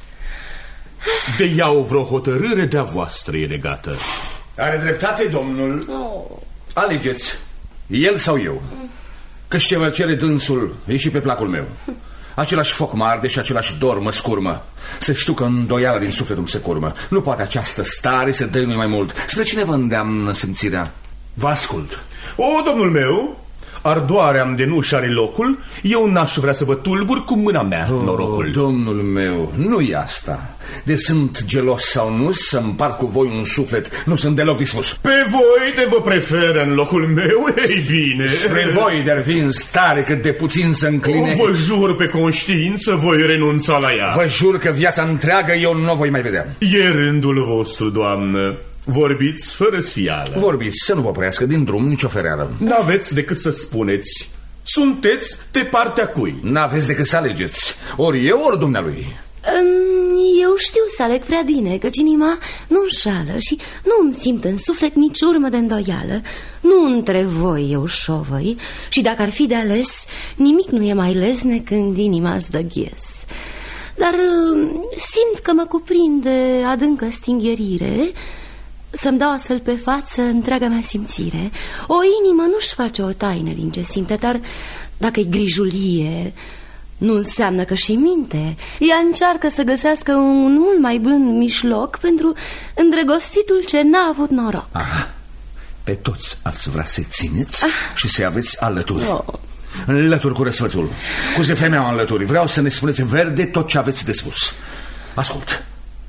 De iau vreo hotărâre de-a voastră e legată. Are dreptate domnul. oh. Alegeți, el sau eu. Că ce vă cere dânsul e și pe placul meu. Același foc mă arde și același dor mă scurmă. Să știu că îndoiala din sufletul se curmă. Nu poate această stare să dăinui mai mult. Spre cine vă îndeamnă simțirea? Vă ascult. O, domnul meu, ardoarea-mi de nu și-are locul. Eu n-aș vrea să vă tulbur cu mâna mea oh, norocul. Domnul meu, nu-i asta. De sunt gelos sau nu, să împart cu voi un suflet, nu sunt deloc dispus. Pe voi de vă preferă în locul meu, ei bine. Spre voi de-ar fi în stare cât de puțin să încline. Vă jur pe conștiință, voi renunța la ea. Vă jur că viața întreagă eu nu o voi mai vedea. E rândul vostru, doamnă. Vorbiți fără sfială. Vorbiți, să nu vă oprească din drum nicio fereală. N-aveți decât să spuneți. Sunteți de partea cui? N-aveți decât să alegeți. Ori eu, ori dumnealui. Eu știu să aleg prea bine, căci inima nu înșală și nu îmi simt în suflet nici urmă de îndoială. Nu între voi eu șovăi și dacă ar fi de ales, nimic nu e mai lezne când inima-ți dă ghes. Dar simt că mă cuprinde adâncă stingherire să-mi dau astfel pe față întreaga mea simțire. O inimă nu-și face o taină din ce simte, dar dacă-i grijulie, nu înseamnă că și minte. Ea încearcă să găsească un mult mai blând mișloc pentru îndrăgostitul ce n-a avut noroc. Aha. Pe toți ați vrea să-i țineți ah. și să-i aveți alături. oh. Înlături cu răsfățul, cu zefemea înlături. Vreau să ne spuneți verde tot ce aveți de spus. Ascult.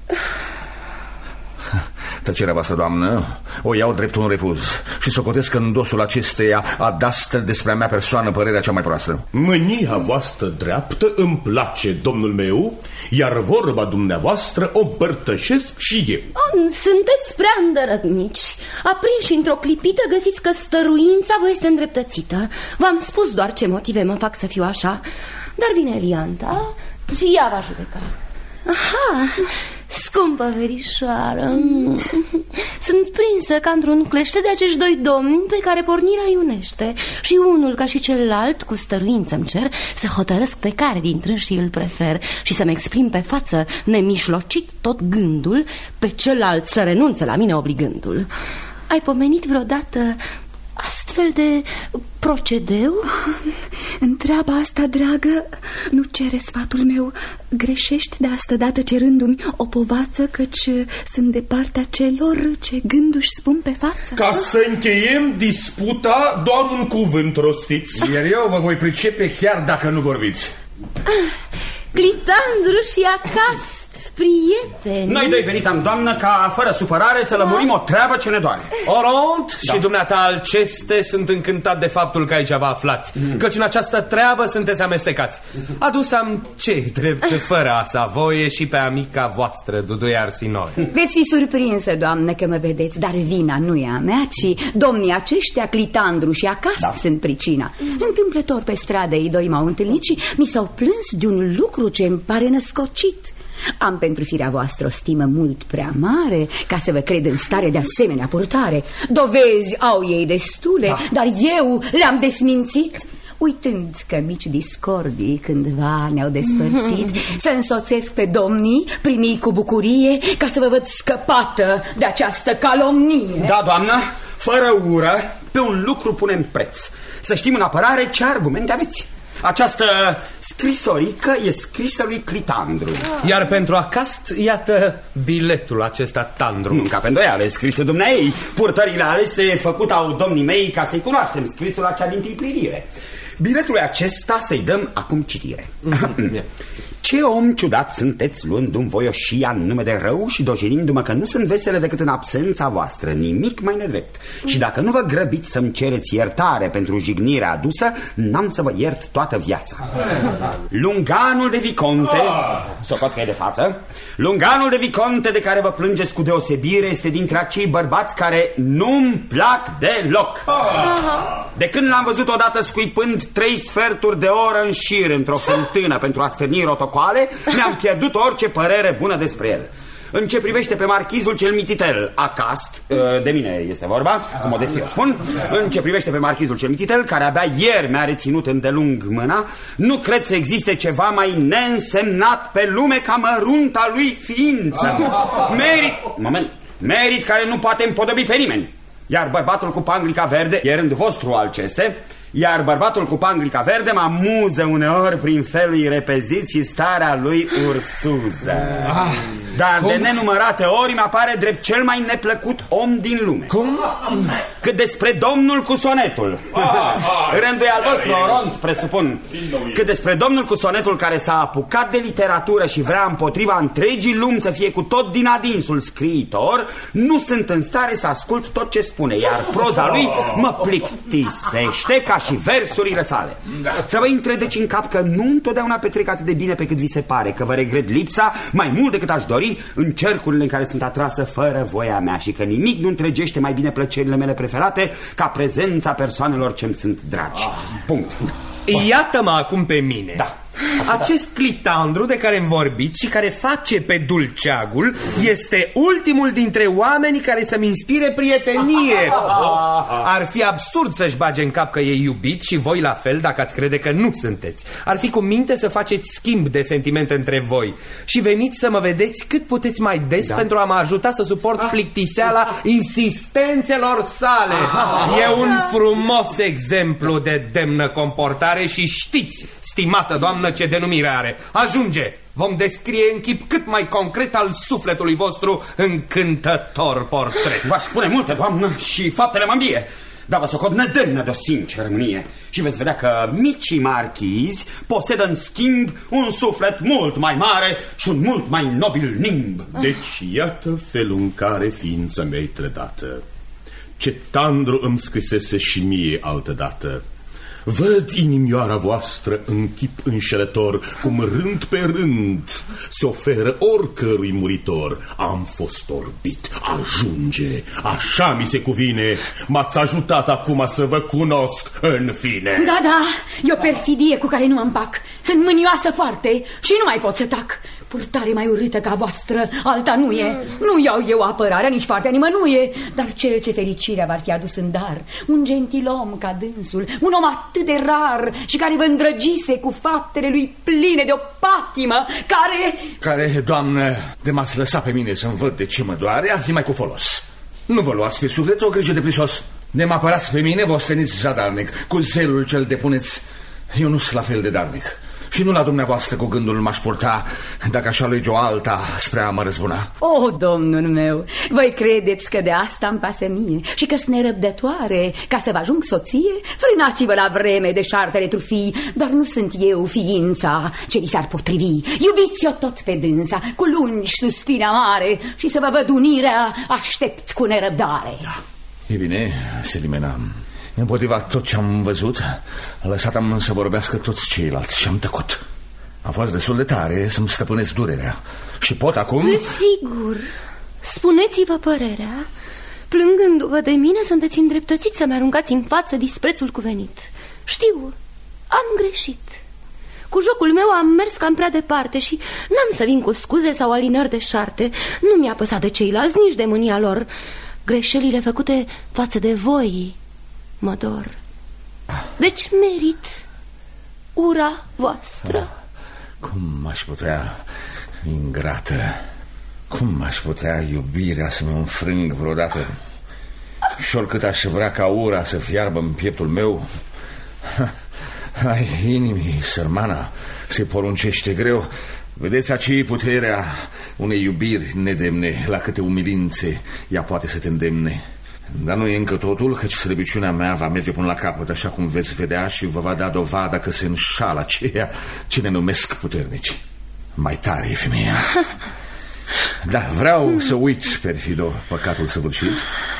Tăcerea voastră, doamnă, o iau drept un refuz și socotesc în dosul acesteia adastră despre a mea persoană părerea cea mai proastă. Mânia voastră dreaptă îmi place, domnul meu, iar vorba dumneavoastră o împărtășesc și eu. Oh, sunteți prea îndărătnici. Aprinși într-o clipită găsiți că stăruința vă este îndreptățită. V-am spus doar ce motive mă fac să fiu așa. Dar vine Lianta și ea va judeca. Aha, scumpă verișoară, sunt prinsă ca într-un clește de acești doi domni pe care pornirea iunește. Și unul ca și celălalt cu stăruință-mi cer să hotărăsc pe care dintre și îl prefer și să-mi exprim pe față nemișlocit tot gândul, pe celălalt să renunțe la mine obligându-l. Ai pomenit vreodată astfel de procedeu? Întreaba asta, dragă, nu cere sfatul meu. Greșești de asta dată cerându-mi o povață, căci sunt de partea celor ce gânduși spun pe față. Ca să încheiem disputa, doar un cuvânt rostiți. Iar eu vă voi pricepe chiar dacă nu vorbiți. Clitandru și Acast, prieteni. Noi doi venitam, doamnă, ca fără supărare să lămurim o treabă ce ne doare. Oront da. și dumneata Alceste sunt încântat de faptul că aici vă aflați, mm. căci în această treabă sunteți amestecați. Adus am ce drept fără a sa voie și pe amica voastră, Duduie Arsinoi. Veți fi surprinsă, doamnă, că mă vedeți, dar vina nu e a mea, ci domnii aceștia, Clitandru și Acast, da. sunt pricina. Întâmplător pe stradă ei doi m-au întâlnit și mi s-au plâns de un lucru ce îmi pare născocit. Am pentru firea voastră o stimă mult prea mare ca să vă cred în stare de asemenea purtare. Dovezi au ei destule, da. dar eu le-am desmințit. uitând că mici discordii cândva ne-au despărțit, să însoțesc pe domnii, primii cu bucurie, ca să vă văd scăpată de această calomnie. Da, doamnă, fără ură, pe un lucru punem preț. Să știm în apărare ce argumente aveți. Această scrisorică e scrisă lui Clitandru. Iar pentru acast, iată biletul acesta Tandru. Nu ca pe îndoială, scrisă dumneai. Purtările alese făcut au domnii mei ca să-i cunoaștem scrisul la cea dintâi privire. Biletul acesta să-i dăm acum citire. Ce om ciudat sunteți, luându-mi voioșia în nume de rău și dojinindu-mă că nu sunt vesele decât în absența voastră, nimic mai nedrept. Și dacă nu vă grăbiți să-mi cereți iertare pentru jignirea adusă, n-am să vă iert toată viața. Lunganul de viconte, socot că e de față, lunganul de viconte de care vă plângeți cu deosebire este dintre acei bărbați care nu-mi plac deloc. De când l-am văzut odată scuipând trei sferturi de oră în șir într-o fântână pentru a stârni rotocoale, mi-am pierdut orice părere bună despre el. În ce privește pe marchizul cel mititel, acast, de mine este vorba, cu modestie o spun, în ce privește pe marchizul cel mititel, care abia ieri mi-a reținut îndelung mâna, nu cred să existe ceva mai neînsemnat pe lume ca mărunta lui ființă. Merit, moment, merit care nu poate împodobi pe nimeni. Iar bărbatul cu panglica verde, e rândul vostru alceste, iar bărbatul cu panglica verde mă amuză uneori prin felul repezit și starea lui ursuză. Ah, Dar cum? de nenumărate ori mi-apare drept cel mai neplăcut om din lume. Cum? Cât despre domnul cu sonetul, rândul e al vostru, Oront, presupun. Cât despre domnul cu sonetul care s-a apucat de literatură și vrea împotriva întregii lumi să fie cu tot din adinsul scriitor, nu sunt în stare să ascult tot ce spune, iar proza lui mă plictisește ca și versurile sale. Să vă intre deci în cap că nu întotdeauna petrec atât de bine pe cât vi se pare, că vă regret lipsa mai mult decât aș dori în cercurile în care sunt atrasă fără voia mea și că nimic nu întregește mai bine plăcerile mele preferate ca prezența persoanelor ce-mi sunt dragi. Punct. Iată-mă acum pe mine. Da. Acest Clitandru de care îmi vorbiți și care face pe dulceagul este ultimul dintre oamenii care să-mi inspire prietenie. Ar fi absurd să-și bage în cap că e iubit și voi la fel dacă ați crede că nu sunteți. Ar fi cu minte să faceți schimb de sentimente între voi și veniți să mă vedeți cât puteți mai des, da, pentru a mă ajuta să suport plictiseala insistențelor sale. E un frumos exemplu de demnă comportare și știți, stimată doamnă, ce denumire are. Ajunge! Vom descrie în chip cât mai concret al sufletului vostru încântător portret. V-aș spune multe, doamnă, și faptele mă îmbie, dar vă socot nedemnă de o sinceră mânie. Și veți vedea că micii marchizi posedă în schimb un suflet mult mai mare și un mult mai nobil nimb. Deci iată felul în care ființa mea-i trădată. Ce Tandru îmi scrisese și mie altădată. Văd inimioara voastră în chip înșelător, cum rând pe rând se oferă oricărui muritor. Am fost orbit, ajunge, așa mi se cuvine. M-ați ajutat acum să vă cunosc în fine. Da, da, e o perfidie cu care nu mă împac. Sunt mânioasă foarte și nu mai pot să tac. Purtare mai urâtă ca voastră, alta nu e. Nu iau eu apărarea, nici partea nimănuie. Dar cel ce fericirea v-ar fi adus în dar, un gentilom ca dânsul, un om atât de rar și care vă îndrăgise cu faptele lui pline de o patimă, care... Care, doamnă, de m-ați lăsat pe mine să-mi văd de ce mă doare, ați mai cu folos. Nu vă luați pe suflet o grijă de prisos. De mă apărați pe mine, vă osteniți zadarnic, cu zelul ce-l depuneți. Eu nu sunt la fel de darnic. Și nu la dumneavoastră cu gândul m-aș purta dacă aș alege o alta spre a mă răzbuna. O, domnul meu, voi credeți că de asta îmi pasă mie și că sunt nerăbdătoare ca să vă ajung soție? Frânați-vă la vreme de șartele trufii, dar nu sunt eu ființa ce vi s-ar potrivi. Iubiți-o tot pe dânsa, cu lungi suspine amare și să vă văd unirea aștept cu nerăbdare. Da. E bine, Selimena. Împotriva tot ce am văzut, lăsat-am să vorbească toți ceilalți și am tăcut. A fost destul de tare să-mi stăpânesc durerea. Și pot acum... Sigur, spuneți-vă părerea. Plângându-vă de mine, sunteți îndreptățiți să-mi aruncați în față disprețul cuvenit. Știu, am greșit. Cu jocul meu am mers cam prea departe și n-am să vin cu scuze sau alinări de șarte. Nu mi-a păsat de ceilalți, nici de mânia lor. Greșelile făcute față de voi mă dor. Deci merit ura voastră. Ah, cum aș putea, ingrată, cum aș putea iubirea să mă înfrâng vreodată? Și oricât aș vrea ca ura să fiarbă în pieptul meu, ai inimii, sărmana, se poruncește greu. Vedeți, aceea puterea unei iubiri nedemne, la câte umilințe ea poate să te îndemne. Dar nu e încă totul, căci slăbiciunea mea va merge până la capăt, așa cum veți vedea, și vă va da dovada că se înșală aceia ce ne numesc puternici. Mai tare e femeia. Da, vreau să uit, perfido, păcatul săvârșit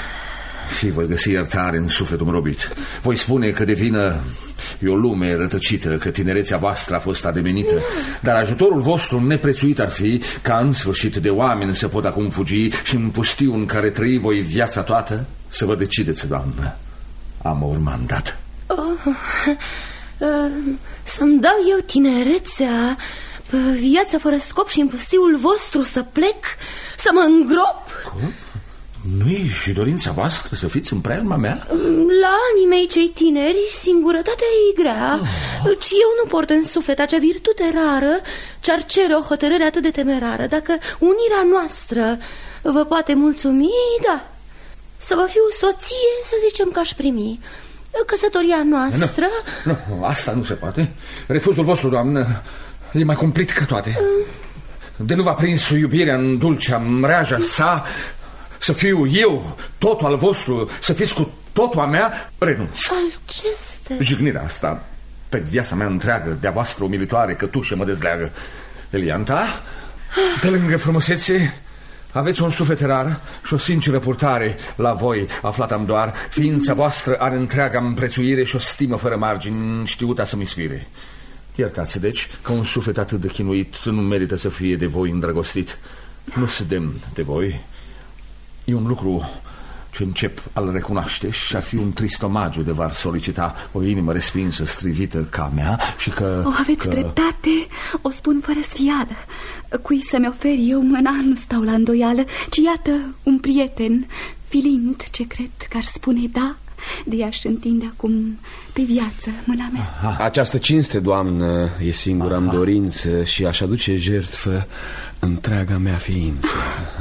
și voi găsi iertare în sufletul robit. Voi spune că de vină e o lume rătăcită, că tinerețea voastră a fost ademenită, dar ajutorul vostru neprețuit ar fi ca în sfârșit de oameni să pot acum fugi și în pustiu în care trăi voi viața toată să vă decideți, doamnă, a mă urma îndată. Oh, uh, să-mi dau eu tinerețea, viața fără scop și în pustiul vostru să plec, să mă îngrop? Cum? Nu-i și dorința voastră să fiți în preajma mea? La anii mei cei tineri, singurătatea e grea, oh. Ci eu nu port în suflet acea virtute rară ce-ar cere o hotărâre atât de temerară. Dacă unirea noastră vă poate mulțumi, da, să vă fiu soție, să zicem că aș primi. Căsătoria noastră... Nu, nu, asta nu se poate. Refuzul vostru, doamnă, e mai cumplit ca toate. mm. De nu v-a prins iubirea în dulcea mreaja sa, să fiu eu totul al vostru, să fiți cu totul a mea, renunț. Alceste... Jignirea asta pe viața mea întreagă, de-a voastră umilitoare cătușe mă dezleagă. Elianta, pe lângă frumusețe, aveți un suflet rar și o sinceră purtare. La voi aflat-am doar, ființa voastră are întreaga împrețuire și o stimă fără margini știuta să-mi inspire. Iertați, deci, că un suflet atât de chinuit nu merită să fie de voi îndrăgostit. Nu se demn de voi. E un lucru ce încep a-l recunoaște și ar fi un trist omagiu de v-ar solicita o inimă respinsă, strivită ca mea și că... O, aveți că... dreptate, o spun fără sfială. Cui să-mi ofer eu mâna nu stau la îndoială, ci iată un prieten, Filind, ce cred că ar spune da, de ea-și întinde acum pe viață mâna mea. Aha. Această cinste, doamnă, e singura-mi dorință și aș aduce jertfă întreaga mea ființă.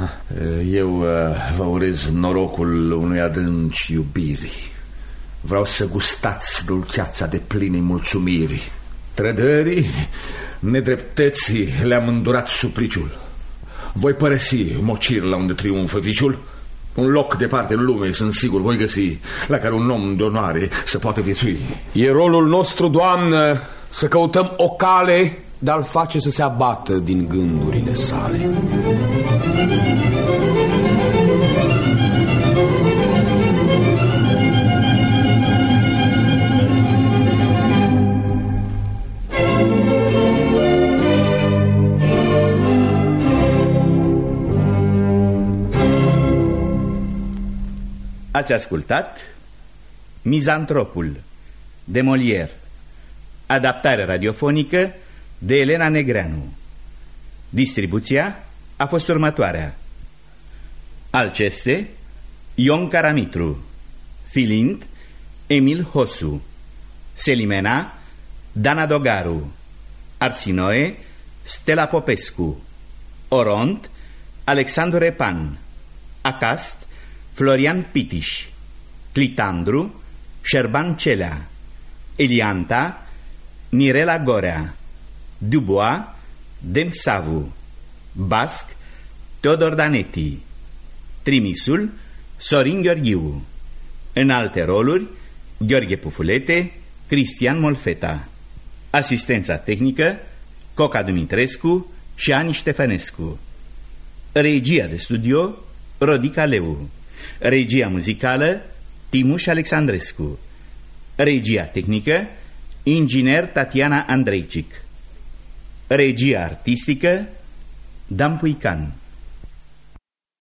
Eu uh, vă urez norocul unui adânci iubiri. Vreau să gustați dulceața de plinei mulțumiri. Trădării, nedreptății le-am îndurat supliciul. Voi părăsi mocirla unde triumfă viciul. Un loc departe în lume, sunt sigur, voi găsi, la care un om de onoare să poată viețui. E rolul nostru, doamnă, să căutăm o cale de a-l face să se abată din gândurile sale. Ați ascultat Mizantropul de Molière, adaptare radiofonică de Elena Negreanu. Distribuția a fost următoarea: Alceste, Ion Caramitru; Filind, Emil Hosu; Selimena, Dana Dogaru; Arsinoe, Stella Popescu; Oront, Alexandru Repan; Acast, Florian Pitiș; Clitandru, Șerban Celea; Elianta, Mirela Gorea; Dubois, Demsavu; Basc, Teodor Daneti; Trimisul, Sorin Gheorghiu. În alte roluri, Gheorghe Pufulete, Cristian Molfeta. Asistența tehnică, Coca Dumitrescu și Ani Ștefănescu. Regia de studio, Rodica Leu. Regia muzicală, Timuș Alexandrescu. Regia tehnică, inginer Tatiana Andreicic. Regia artistică, Dan Puican.